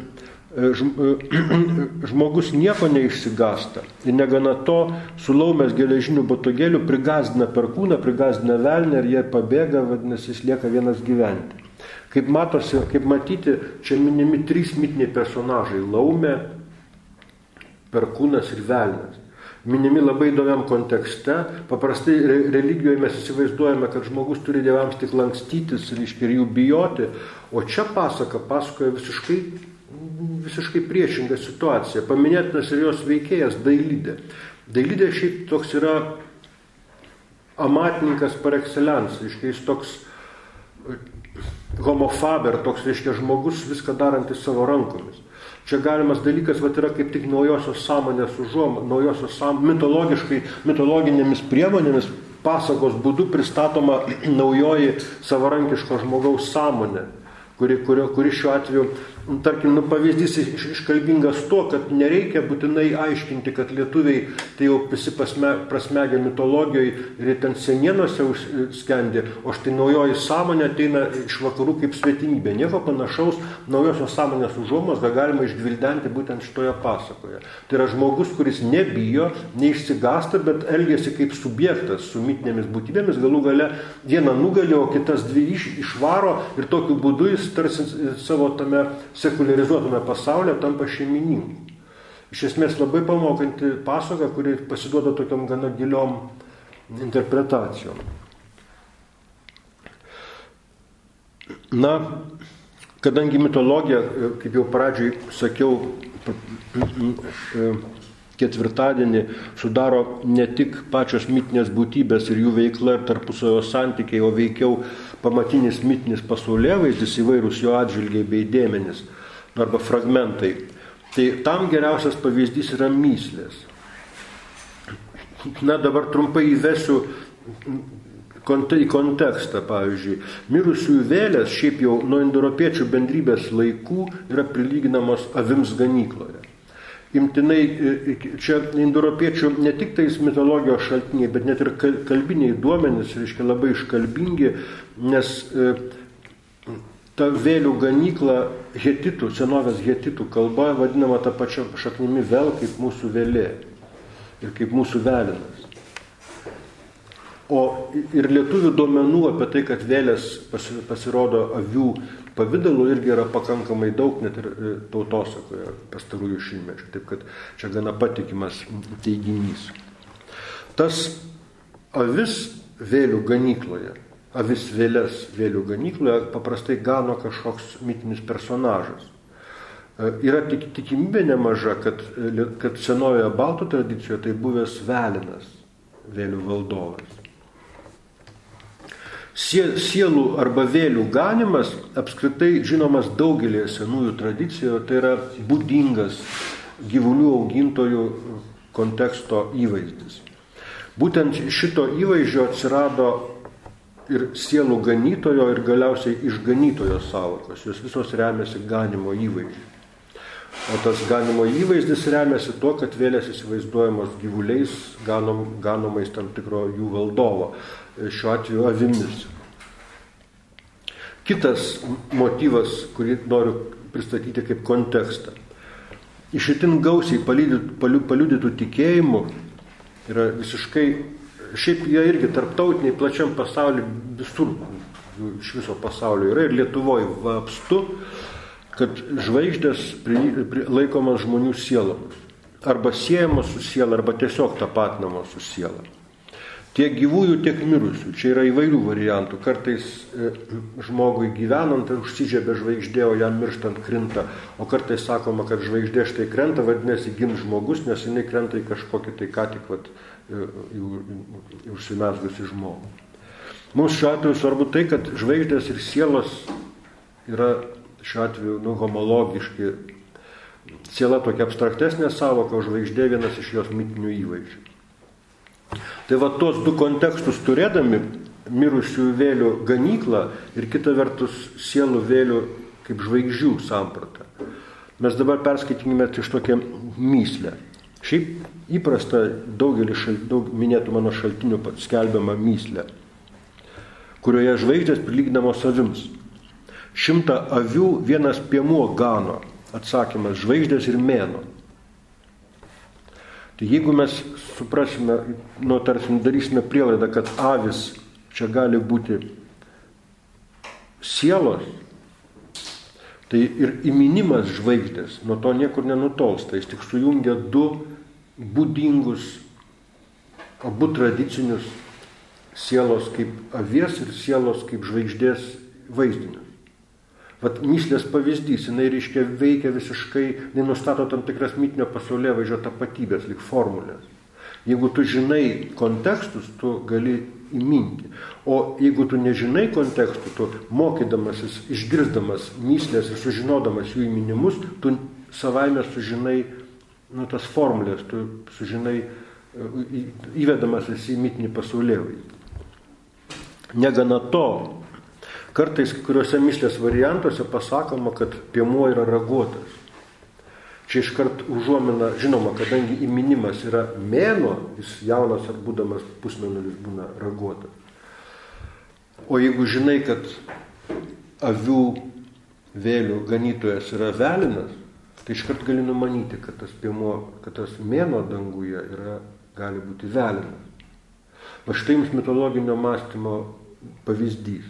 žmogus nieko neišsigasta. Ir negana to, sulaumęs geležinių botogėlių prigazdina perkūną, prigazdina velnę ir jie pabėga, vadinasi, jis lieka vienas gyventi. Kaip matyti, čia minimi 3 mitiniai personažai – laumė, perkūnas ir velnias. Minimi labai įdomiam kontekste. Paprastai religijoje mes įsivaizduojame, kad žmogus turi dievams tik lankstytis, reiškia, ir jų bijoti, o čia pasakoja visiškai priešingą situaciją. Paminėtinas ir jos veikėjas Dailidė. Dailidė šiaip toks yra amatininkas par excellence, reiškia, jis toks homofaber, toks, reiškia, žmogus viską darantis savo rankomis. Čia galimas dalykas yra kaip tik naujosios sąmonės mitologinėmis priemonėmis pasakos būdu pristatoma naujoji savarankiško žmogaus sąmonė, kuri šiuo atveju, tarkim, pavyzdys iškalbingas to, kad nereikia būtinai aiškinti, kad lietuviai tai jau visi prasmegę mitologijoje ir ten senienose skendi, o štai naujoji sąmonė ateina iš vakarų kaip svetimybė. Nieko panašaus naujosios sąmonės užuomazgą galima išgvildenti būtent šitoje pasakoje. Tai yra žmogus, kuris nebijo, neišsigasta, bet elgiasi kaip subjektas su mitinėmis būtybėmis, galų gale vieną nugali, o kitas 2 išvaro ir tokiu būdu jis tarsi savo tame sekuliarizuotame pasaulyje tampa šeimininku. Iš esmės labai pamokanti pasaka, kuri pasiduoda tokiam gana giliom interpretacijom. Na, kadangi mitologija, kaip jau pradžioj sakiau, ketvirtadienį sudaro ne tik pačios mitinės būtybės ir jų veikla ir tarpusavio santykiai, o veikiau pamatinis mitinis pasaulėvaizdis, įvairūs jo atžvilgiai bei dėmenys arba fragmentai. Tai tam geriausias pavyzdys yra mįslės. Na, dabar trumpai įvesiu į kontekstą, pavyzdžiui. Mirusiųjų vėlės šiaip jau nuo indoeuropiečių bendrybės laikų yra prilyginamos avims ganykloje. Imtinai, čia indoeuropiečių ne tik tais mitologijos šaltiniai, bet net ir kalbiniai duomenys, reiškia, labai iškalbingi, nes ta vėlių ganykla hetitų, senovės hetitų kalba vadinama ta pačia šaknimi vėl kaip mūsų vėlė ir kaip mūsų velinas. O ir lietuvių duomenų apie tai, kad vėlės pasirodo avių pavidalu, irgi yra pakankamai daug, net ir tautosakoje pastarųjų šimtmečių. Taip kad čia gana patikimas teiginys. Tas avis vėlių ganykloje, avis vėlės vėlių ganykloje paprastai gano kažkoks mitinis personažas. Yra tikimybė nemaža, kad senojoje baltų tradicijoje tai buvęs velinas, vėlių valdovas. Sielų arba vėlių ganimas apskritai žinomas daugelį senųjų tradicijų, tai yra būdingas gyvulių augintojų konteksto įvaizdis. Būtent šito įvaizdžio atsirado ir sielų ganytojo ir galiausiai išganytojo sąvokos. Jos visos remiasi ganimo įvaizdžiu. O tas ganimo įvaizdis remiasi tuo, kad vėlės įsivaizduojamos gyvuliais, ganomais tam tikro jų valdovo, šiuo atveju avimis. Kitas motyvas, kurį noriu pristatyti kaip kontekstą. Išitin gausiai paliudytų tikėjimų yra visiškai, šiaip jie irgi tarptautiniai plačiam pasaulyje visur, iš viso pasaulio yra ir Lietuvoje apstu, kad žvaigždės laikomas žmonių sielomis. Arba siejamos su siela, arba tiesiog tapatinamos su siela. Tiek gyvųjų, tiek mirusių. Čia yra įvairių variantų. Kartais žmogui gyvenant užsižiebė žvaigždė, o jam mirštant krinta. O kartais sakoma, kad žvaigždė štai krenta, vadinasi gims žmogus, nes jinai krenta į kažkokį tai ką tik užsimezgusi žmogų. Mums šiuo atveju svarbu tai, kad žvaigždės ir sielos yra šiuo atveju homologiški. Siela tokia abstraktesnė sąvoka, o žvaigždė vienas iš jos mitinių įvaizdžių. Tai va tos du kontekstus turėdami, mirusiųjų vėlių ganyklą ir kita vertus sielų vėlių kaip žvaigždžių sampratą. Mes dabar perskaitykime iš tokią myslę. Šiaip įprasta daug minėtų mano šaltinių skelbiama myslė, kurioje žvaigždės prilyginamos avims. 100 avių vienas piemuo gano. Atsakymas: žvaigždės ir mėnuo. Tai jeigu mes suprasime, tarsim, darysime prielaidą, kad avis čia gali būti sielos, tai ir įminimas žvaigždės nuo to niekur nenutolsta. Jis tik sujungia du būdingus, abu tradicinius sielos kaip avies ir sielos kaip žvaigždės vaizdinius. Vat myslės pavyzdys, jinai reiškia veikia visiškai, jinai nustato tam tikras mitinio pasaulėvaizdžio tapatybės, lyg formulės. Jeigu tu žinai kontekstus, tu gali įminti. O jeigu tu nežinai kontekstų, tu mokydamasis, išgirsdamas myslės ir sužinodamas jų įminimus, tu savaime sužinai tas formulės, tu sužinai įvedamasis į mitinį pasaulėvaizdį. Negana to, kartais kai kuriuose myslės variantuose pasakoma, kad piemuo yra raguotas. Čia iškart užuomina, žinoma, kadangi įminimas yra mėnuo, jis jaunas ar būdamas pusmėnulis būna raguotas. O jeigu žinai, kad avių vėlių ganytojas yra velinas, tai iškart gali numanyti, kad tas piemuo, kad tas mėnuo danguje gali būti velinas. Va štai jums mitologinio mąstymo pavyzdys.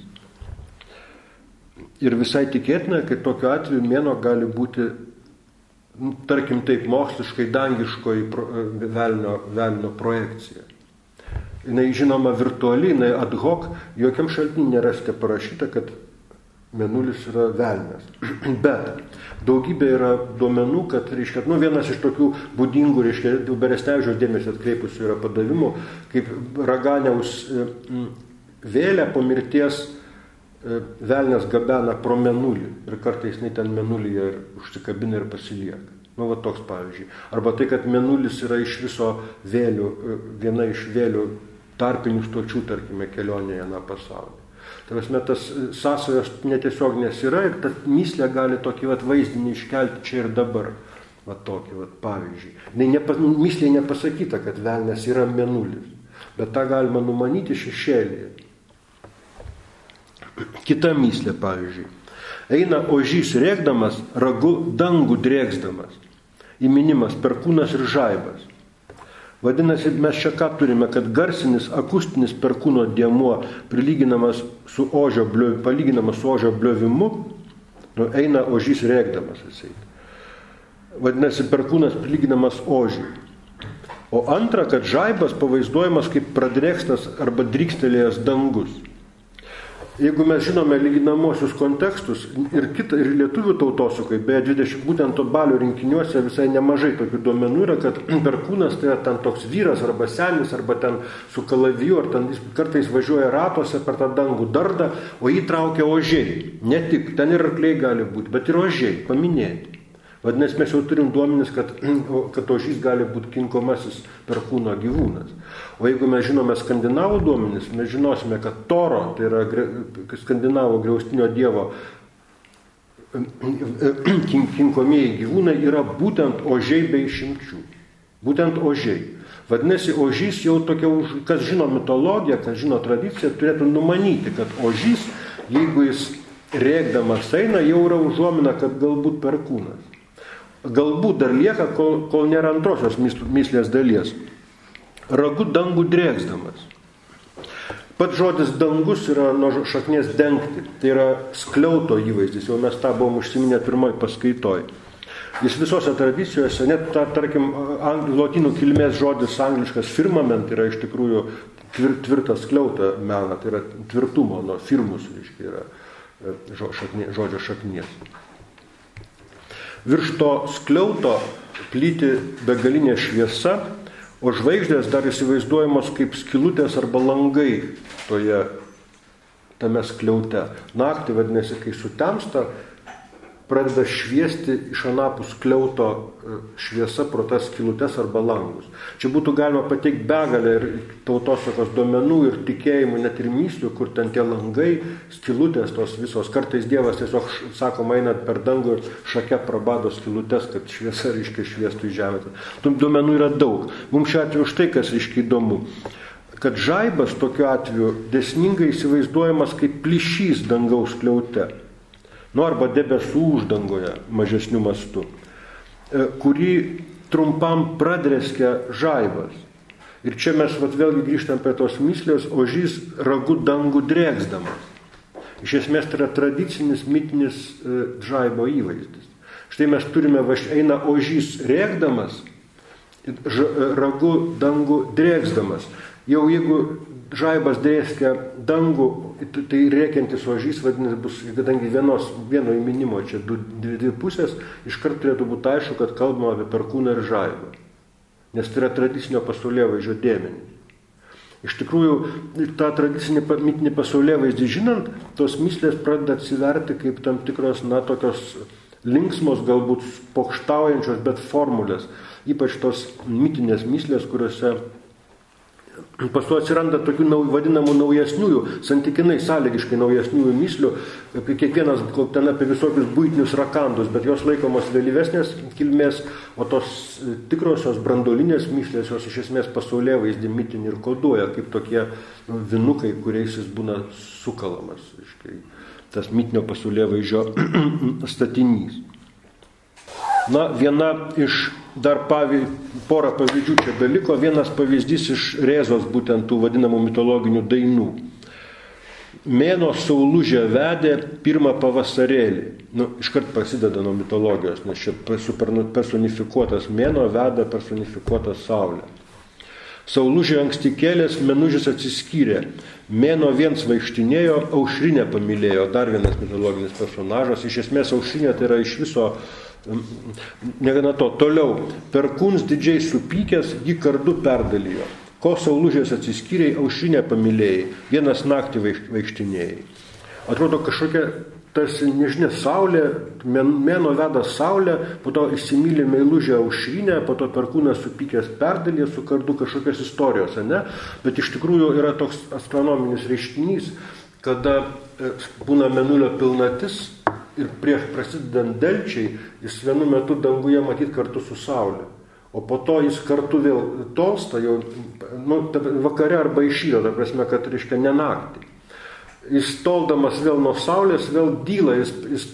Ir visai tikėtina, kad tokiu atveju mėnuo gali būti, tarkim taip, moksliškai dangiškoji velnio projekcija. Jinai žinoma virtuali, jinai ad hoc, jokiam šaltiniui nerasite parašyta, kad mėnulis yra velnias. Bet daugybė yra duomenų, kad, reiškia, vienas iš tokių būdingų, reiškia, Beresnevičiaus dėmesio atkreipusių yra padavimų, kaip Raganiaus vėlę po mirties velnias gabena pro mėnulį ir kartais ten mėnulyje užsikabina ir pasilieka. Va toks pavyzdžiui. Arba tai, kad mėnulis yra iš viso vėlių, viena iš vėlių tarpinių stočių, tarkime, kelionėje pasaulį. Tai prasme, tas sąsajos netiesioginės yra ir ta myslė gali tokį vaizdinį iškelti čia ir dabar. Va tokį pavyzdžiui. Myslė nepasakyta, kad velnias yra mėnulis, bet tą galima numanyti šešėlyje. Kita myslė, pavyzdžiui. Eina ožys rėkdamas, ragu dangų drėksdamas. Įminimas perkūnas ir žaibas. Vadinasi, mes čia ką turime, kad garsinis, akustinis perkūno dėmuo palyginamas su ožio bliovimu, eina ožys rėkdamas. Vadinasi, perkūnas prilyginamas ožiui. O antra, kad žaibas pavaizduojamas kaip pradrėkstas arba drykstelėjęs dangus. Jeigu mes žinome lyginamosius kontekstus ir lietuvių tautosakai, beje, būtent to Balio rinkiniuose visai nemažai tokių duomenų yra, kad perkūnas tai yra ten toks vyras arba senis, arba ten su kalaviju, ar ten kartais važiuoja ratuose per tą dangų dardą, o jį traukia ožiai. Ne tik, ten ir arkliai gali būti, bet ir ožiai, paminėti. Vadinasi, mes jau turim duomenis, kad ožys gali būti kinkomasis perkūno gyvūnas. O jeigu mes žinome skandinavų duomenis, mes žinosime, kad Toro, tai yra skandinavų griaustinio dievo kinkomieji gyvūnai, yra būtent ožiai be išimčių. Būtent ožiai. Vadinasi, ožys jau tokia, kas žino mitologiją, kas žino tradiciją, turėtų numanyti, kad ožys, jeigu jis rėkdamas eina, jau yra užuomina, kad galbūt perkūnas. Galbūt dar lieka, kol nėra antrosios myslės dalies. Ragu dangų drėksdamas. Pats žodis dangus yra nuo šaknies dengti. Tai yra skliauto įvaizdis. Jau mes tą buvom užsiminę pirmoj paskaitoj. Jis visose tradicijose, net tarkim, lotynų kilmės žodis angliškas firmament yra iš tikrųjų tvirtas skliauta mena. Tai yra tvirtumo, nuo firmus, reiškia, yra žodžio šaknies. Virš to skliauto plyti begalinė šviesa, o žvaigždės dar įsivaizduojamos kaip skylutės arba langai tame skliaute. Naktį, vadinasi, kai sutemsta, pradeda šviesti iš anapus skliauto šviesa pro tas skylutes arba langus. Čia būtų galima pateikti begalę ir tautosakos duomenų, ir tikėjimų, net ir myslių, kur ten tie langai, skylutės tos visos. Kartais Dievas tiesiog, sakoma, einat per dangų ir šake prabado skylutes, kad šviesa reiškia šviestų į žemę. Tų duomenų yra daug. Mums šiuo atveju štai kas reiškia įdomu, kad žaibas tokiu atveju dėsningai įsivaizduojamas kaip plyšys dangaus skliaute. Arba debesų uždangoje mažesniu mastu, kurį trumpam pradreskia žaibas. Ir čia mes vėlgi grįžtam prie tos myslės, ožys ragu dangų drėksdamas. Iš esmės tai yra tradicinis mitinis žaibo įvaizdis. Štai mes turime, eina ožys rėkdamas, ragu dangų drėksdamas. Jau jeigu žaibas drėskia dangų, tai rėkiantis ožys, vadinasi, bus, kadangi vieno įminimo čia dvi pusės, iškart turėtų būti aišku, kad kalbama apie perkūną ir žaibą. Nes tai yra tradicinio pasaulėvaizdžio dėmenys. Iš tikrųjų, tą tradicinį mitinį pasaulėvaizdį žinant, tos myslės pradeda atsiverti kaip tam tikros, tokios linksmos, galbūt pokštaujančios, bet formulės. Ypač tos mitinės myslės, kuriuose paskui atsiranda tokių vadinamų naujesniųjų, santykinai sąlygiškai naujesniųjų myslių, kiekvienas ten apie visokius buitinius rakandus, bet jos laikomos vėlyvesnės kilmės, o tos tikrosios branduolinės myslės jos iš esmės pasaulėvaizdį mitinį ir koduoja, kaip tokie vinukai, kuriais jis būna sukalamas, tas mitinio pasaulėvaizdžio statinys. Viena iš dar porą pavyzdžių čia beliko, vienas pavyzdys iš Rėzos būtent tų vadinamų mitologinių dainų. Mėnuo saulužę vedė pirmą pavasarėlį. Iškart prasideda nuo mitologijos, nes čia personifikuotas mėnuo veda personifikuotas saulė. Saulužė anksti kėlės, Mėnužis atsiskyrė. Mėnuo viens vaikštinėjo, Aušrinę pamylėjo. Dar vienas mitologinis personažas. Iš esmės Aušrinė tai yra iš viso, negana to, toliau. Perkūns didžiai supykęs, jį kardu perdalijo. Ko Saulužės atsiskyrė, Aušrinę pamylėjai. Vienas naktį vaikštinėjai. Atrodo kažkokia tarsi nežinia saulė, mėnuo veda saulę, po to įsimylė meilužę Aušrinę, po to perkūnas supykęs perdalė su kardu kažkokios istorijos, ne? Bet iš tikrųjų yra toks astronominis reiškinys, kada būna mėnulio pilnatis ir prieš prasidedant delčiai, jis vienu metu danguje matyt kartu su saulė. O po to jis kartu vėl tolsta, jau vakare arba išydo, ta prasme, kad reiškia ne naktį. Jis toldamas vėl nuo saulės, vėl dyla, jis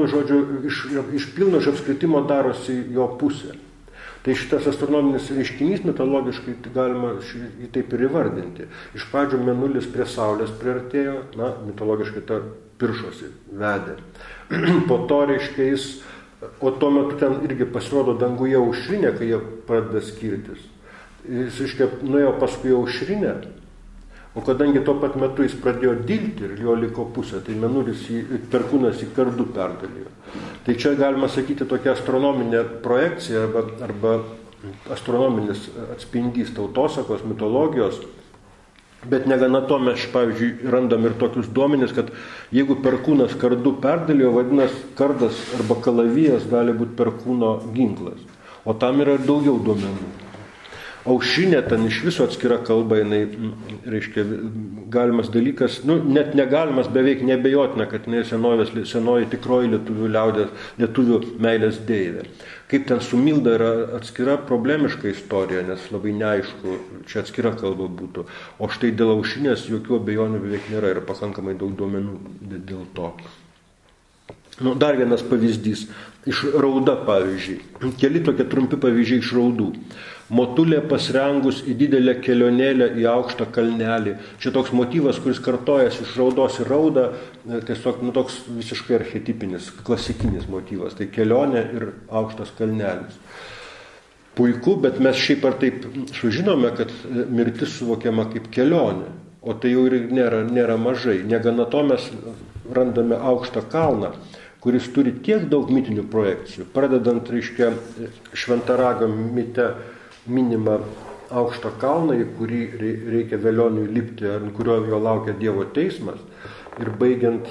iš pilno apskritimo darosi jo pusė. Tai šitas astronominis reiškinys mitologiškai galima jį taip ir įvardinti. Iš pradžių mėnulis prie saulės priartėjo, mitologiškai ta piršosi vedė. Po to reiškia jis, o tuo metu ten irgi pasirodo danguje Aušrinė, kai jie pradeda skirtis. Jis reiškia nuėjo paskui Aušrinę. O kadangi tuo pat metu jis pradėjo dilti ir jo liko pusė, tai mėnulis perkūnas į kardu perdalijo. Tai čia galima sakyti tokia astronominė projekcija arba astronominis atspindys tautosakos, mitologijos. Bet negana to mes, pavyzdžiui, randam ir tokius duomenis, kad jeigu perkūnas kardu perdalijo, vadinasi, kardas arba kalavijas gali būti perkūno ginklas. O tam yra daugiau duomenų. Aušrinė ten iš viso atskira kalba, jinai, reiškia, galimas dalykas, net negalimas, beveik nebejotina, kad jinai senoji tikroji lietuvių meilės deivė. Kaip ten su Milda yra atskira problemiška istorija, nes labai neaišku, čia atskira kalba būtų. O štai dėl Aušrinės jokių abejonių beveik nėra ir pakankamai daug duomenų dėl to. Dar vienas pavyzdys. Iš Rauda, pavyzdžiui. Keli tokie trumpi pavyzdžiai iš Raudų. Motulė pasrengus į didelę kelionėlę į aukštą kalnelį. Čia toks motyvas, kuris kartojas iš Raudos į Raudą, tiesiog toks visiškai archetipinis, klasikinis motyvas. Tai kelionė ir aukštas kalnelis. Puiku, bet mes šiaip ar taip sužinome, kad mirtis suvokiama kaip kelionė. O tai jau ir nėra mažai. Negana to mes randame aukštą kalną, kuris turi tiek daug mitinių projekcijų. Pradedant, reiškia, Šventaragio mite minimą aukštą kalną, į kurį reikia Velioniui lipti, ant kurio jo laukia Dievo teismas, ir baigiant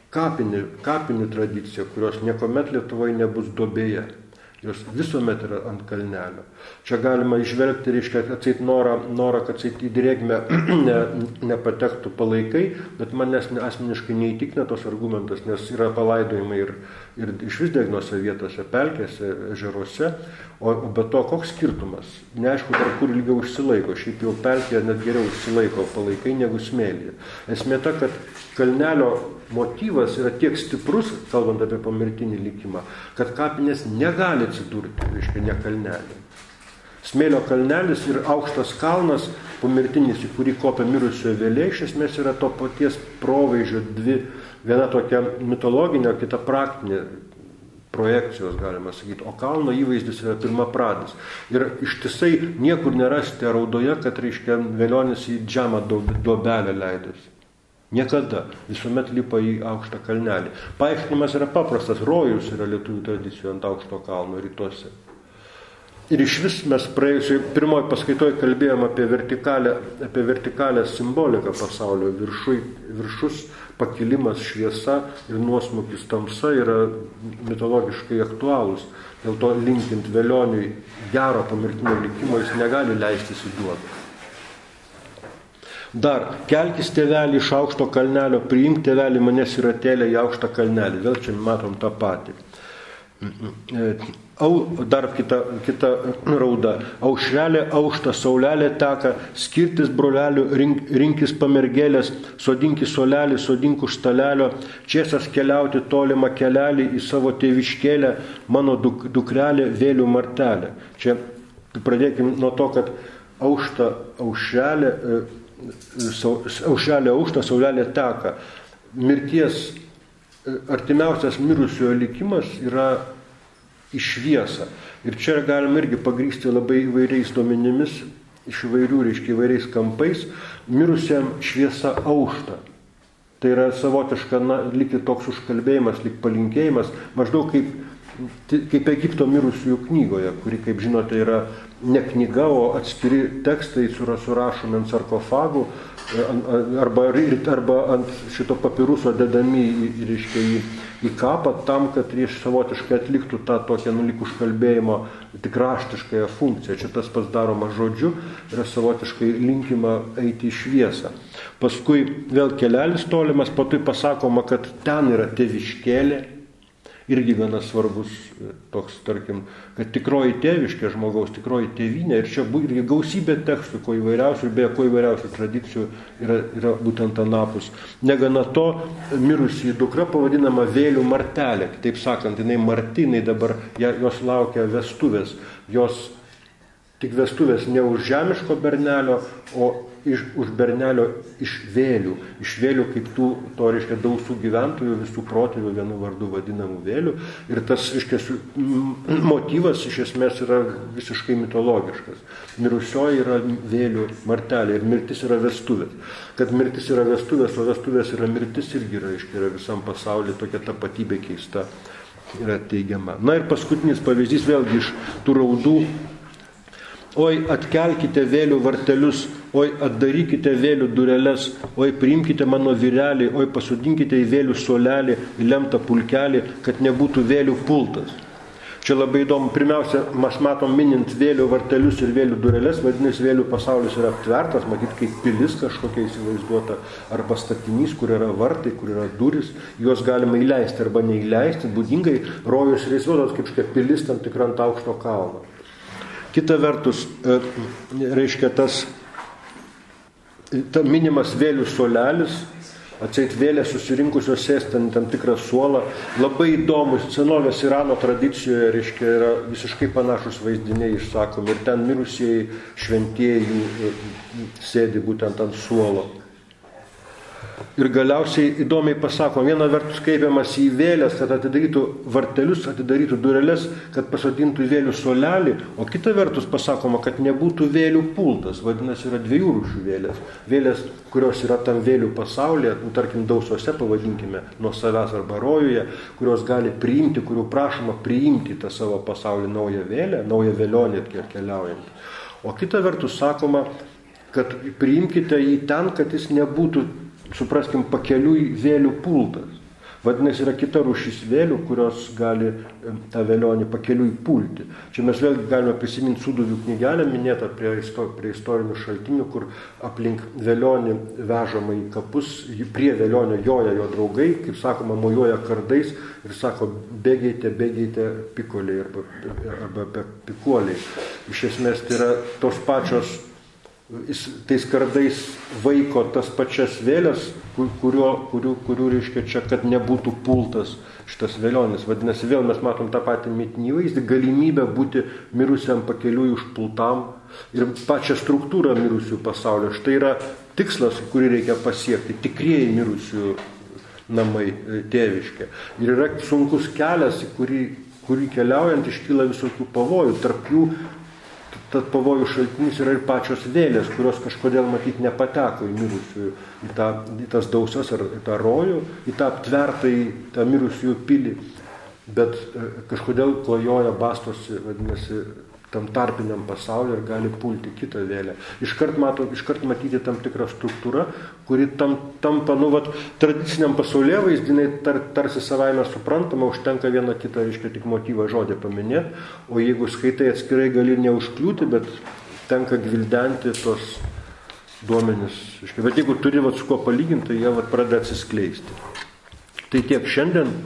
kapinių tradicija, kurios niekuomet Lietuvoje nebus duobėje. Jos visuomet yra ant kalnelio. Čia galima išvelgti, reiškia, atseit norą, kad atseit į drėgmę nepatektų palaikai, bet manęs asmeniškai neįtikina tos argumentas, nes yra palaidojimai ir iš vis degnose vietose, pelkėse, ežeruose, o be to koks skirtumas? Neaišku, dar kur ilgiau užsilaiko, šiaip jau pelkėje net geriau užsilaiko palaikai negu smėlyje. Esmė ta, kad kalnelio motyvas yra tiek stiprus, kalbant apie pomirtinį likimą, kad kapinės negali atsidurti, reiškia, ne kalnelį. Smėlio kalnelis ir aukštas kalnas, pomirtinis, į kurį kopia mirusiojo vėliai, iš esmės yra to paties provaizdžio dvi, viena tokia mitologinė, kita praktinė projekcijos, galima sakyti, o kalno įvaizdis yra pirmapradis. Ir ištisai niekur nerasite raudoje, kad, reiškia, Velionis į džemą duobelę leidosi. Niekada. Visuomet lipa į aukštą kalnelį. Paaiškinimas yra paprastas. Rojus yra lietuvių tradicijų ant aukšto kalno rytuose. Ir iš vis mes praėjusioj pirmoji paskaitoje kalbėjom apie vertikalę simboliką pasaulio. Viršus, pakilimas, šviesa ir nuosmukis tamsa yra mitologiškai aktualūs. Dėl to linkint Velioniui gero pomirtinio likimo jis negali leistis į duobę. Dar, kelkis tėvelį iš aukšto kalnelio, priimk tėvelį manęs ir atėlę į aukštą kalnelį. Vėl čia matom tą patį. Dar kita rauda. Aušrelė aušta, saulelė teka, skirtis brolelių, rinkis pamergėlės, sodinkis solelį, sodink už stalelio, čiesas keliauti tolimą kelelį į savo tėviškėlę, mano dukrelė vėlių martelė. Čia pradėkime nuo to, kad aušrelė aušta, saulelė teka. Mirties artimiausias mirusiojo likimas yra į šviesą. Ir čia galima irgi pagrįsti labai įvairiais duomenimis, iš įvairių, reiškia, įvairiais kampais. Mirusiam šviesa aušta. Tai yra savotiška, lyg toks užkalbėjimas, lyg palinkėjimas, maždaug kaip Egipto mirusiųjų knygoje, kuri, kaip žinote, yra ne knyga, o atskiri tekstai surašomi ant sarkofagų arba ant šito papiruso dedami į kapą tam, kad jis savotiškai atliktų tą tokią lyg užkalbėjimo tik raštiškąją funkciją. Čia tas pats daroma žodžiu, yra savotiškai linkima eiti į šviesą. Paskui vėl kelelis tolimas, patui pasakoma, kad ten yra tėviškėlė. Irgi gana svarbus toks, tarkim, kad tikroji tėviškė žmogaus, tikroji tėvynė. Ir čia irgi gausybė tekstų, ko įvairiausių, ir beje, ko įvairiausių tradicijų yra būtent anapus. Negana to, mirusi dukra pavadinama vėlių martelė. Kitaip sakant, jinai marti, jinai dabar, jos laukia vestuvės. Jos tik vestuvės ne už žemiško bernelio, o už bernelio iš vėlių kaip to reiškia dausų gyventojų, visų protėvių vienu vardu vadinamų vėlių. Ir tas, reiškia, motyvas iš esmės yra visiškai mitologiškas. Mirusioji yra vėlių martelė ir mirtis yra vestuvės. Kad mirtis yra vestuvės, o vestuvės yra mirtis, irgi yra visam pasaulyje tokia tapatybė keista yra teigiama. Na ir paskutinis pavyzdys vėlgi iš tų raudų. Oi, atkelkite vėlių vartelius, oi, atdarykite vėlių dureles, oi, priimkite mano vyrelį, oi, pasodinkite į vėlių suolelį, į lemtą pulkelį, kad nebūtų vėlių pultas. Čia labai įdomu, pirmiausia, mes matom minint vėlių vartelius ir vėlių dureles, vadinasi, vėlių pasaulis yra aptvertas, matyt, kaip pilis kažkokia įsivaizduota, arba statinys, kur yra vartai, kur yra duris, juos galima įleisti arba neįleisti, būdingai rojus yra įsivaizduotas kaip kažkokia pilis tam tikrą ant aukšto kalno. Kita vertus, reiškia minimas vėlių suolelis, atseit vėlės susirinkusios sėsti ant tam tikrą suolą. Labai įdomus, senovės Irano tradicijoje, reiškia, yra visiškai panašus vaizdiniai išsakomi. Ir ten mirusieji šventieji sėdi būtent ant suolo. Ir galiausiai įdomiai pasako, viena vertus kreipiamas į vėlės, kad atidarytų vartelius, atidarytų dureles, kad pasodintų į vėlių suolelį, o kita vertus pasakoma, kad nebūtų vėlių pultas, vadinasi, yra dviejų rūšių vėlės. Vėlės, kurios yra tam vėlių pasaulyje, tarkim dausose, pavadinkime, nuo savęs arba rojuje, kurios gali priimti, kurių prašoma priimti tą savo pasaulį naują vėlę, naują vėlionį keliaujant. O kita vertus sakoma, kad priimkite jį ten, kad jis nebūtų, supraskim, pakeliui vėlių pultas. Vadinasi, yra kita rūšis vėlių, kurios gali tą velionį pakeliui pulti. Čia mes vėl galime prisiminti Sūduvių knygelę, minėtą prie istorinių šaltinių, kur aplink velionį vežama į kapus, prie velionio joja jo draugai, kaip sakoma, mojuoja kardais ir sako, bėgėte pikoliai arba pikuoliai. Iš esmės tai yra tos pačios, tais kardais vaiko tas pačias vėlės, kurių reiškia čia, kad nebūtų pultas šitas velionis. Vadinasi, vėl mes matom tą patį mitinį įvaizdį, galimybę būti mirusiam pakeliui užpultam ir pačią struktūrą mirusių pasaulio. Štai yra tikslas, kurį reikia pasiekti, tikrieji mirusių namai tėviškė. Ir yra sunkus kelias, kurį keliaujant iškyla visokių pavojų. Tarp jų tad pavojų šaltinis yra ir pačios vėlės, kurios kažkodėl matyti nepateko į mirusiųjų, į tas dausas ar į tą rojų, į tą aptvertą, į tą mirusiųjų pilį. Bet kažkodėl klajoja, bastosi, vadinasi, tam tarpiniam pasauliu ir gali pulti kitą vėlę. Iškart matyti tam tikrą struktūrą, kuri tampa, tradiciniam pasaulyje vaizdinai tarsi savaime suprantama, užtenka vieną kitą, reiškia, tik motyvą žodį paminėti, o jeigu skaitai atskirai gali neužkliūti, bet tenka gvildenti tos duomenis. Bet jeigu turi su kuo palyginti, tai jie pradeda atsiskleisti. Tai tiek šiandien.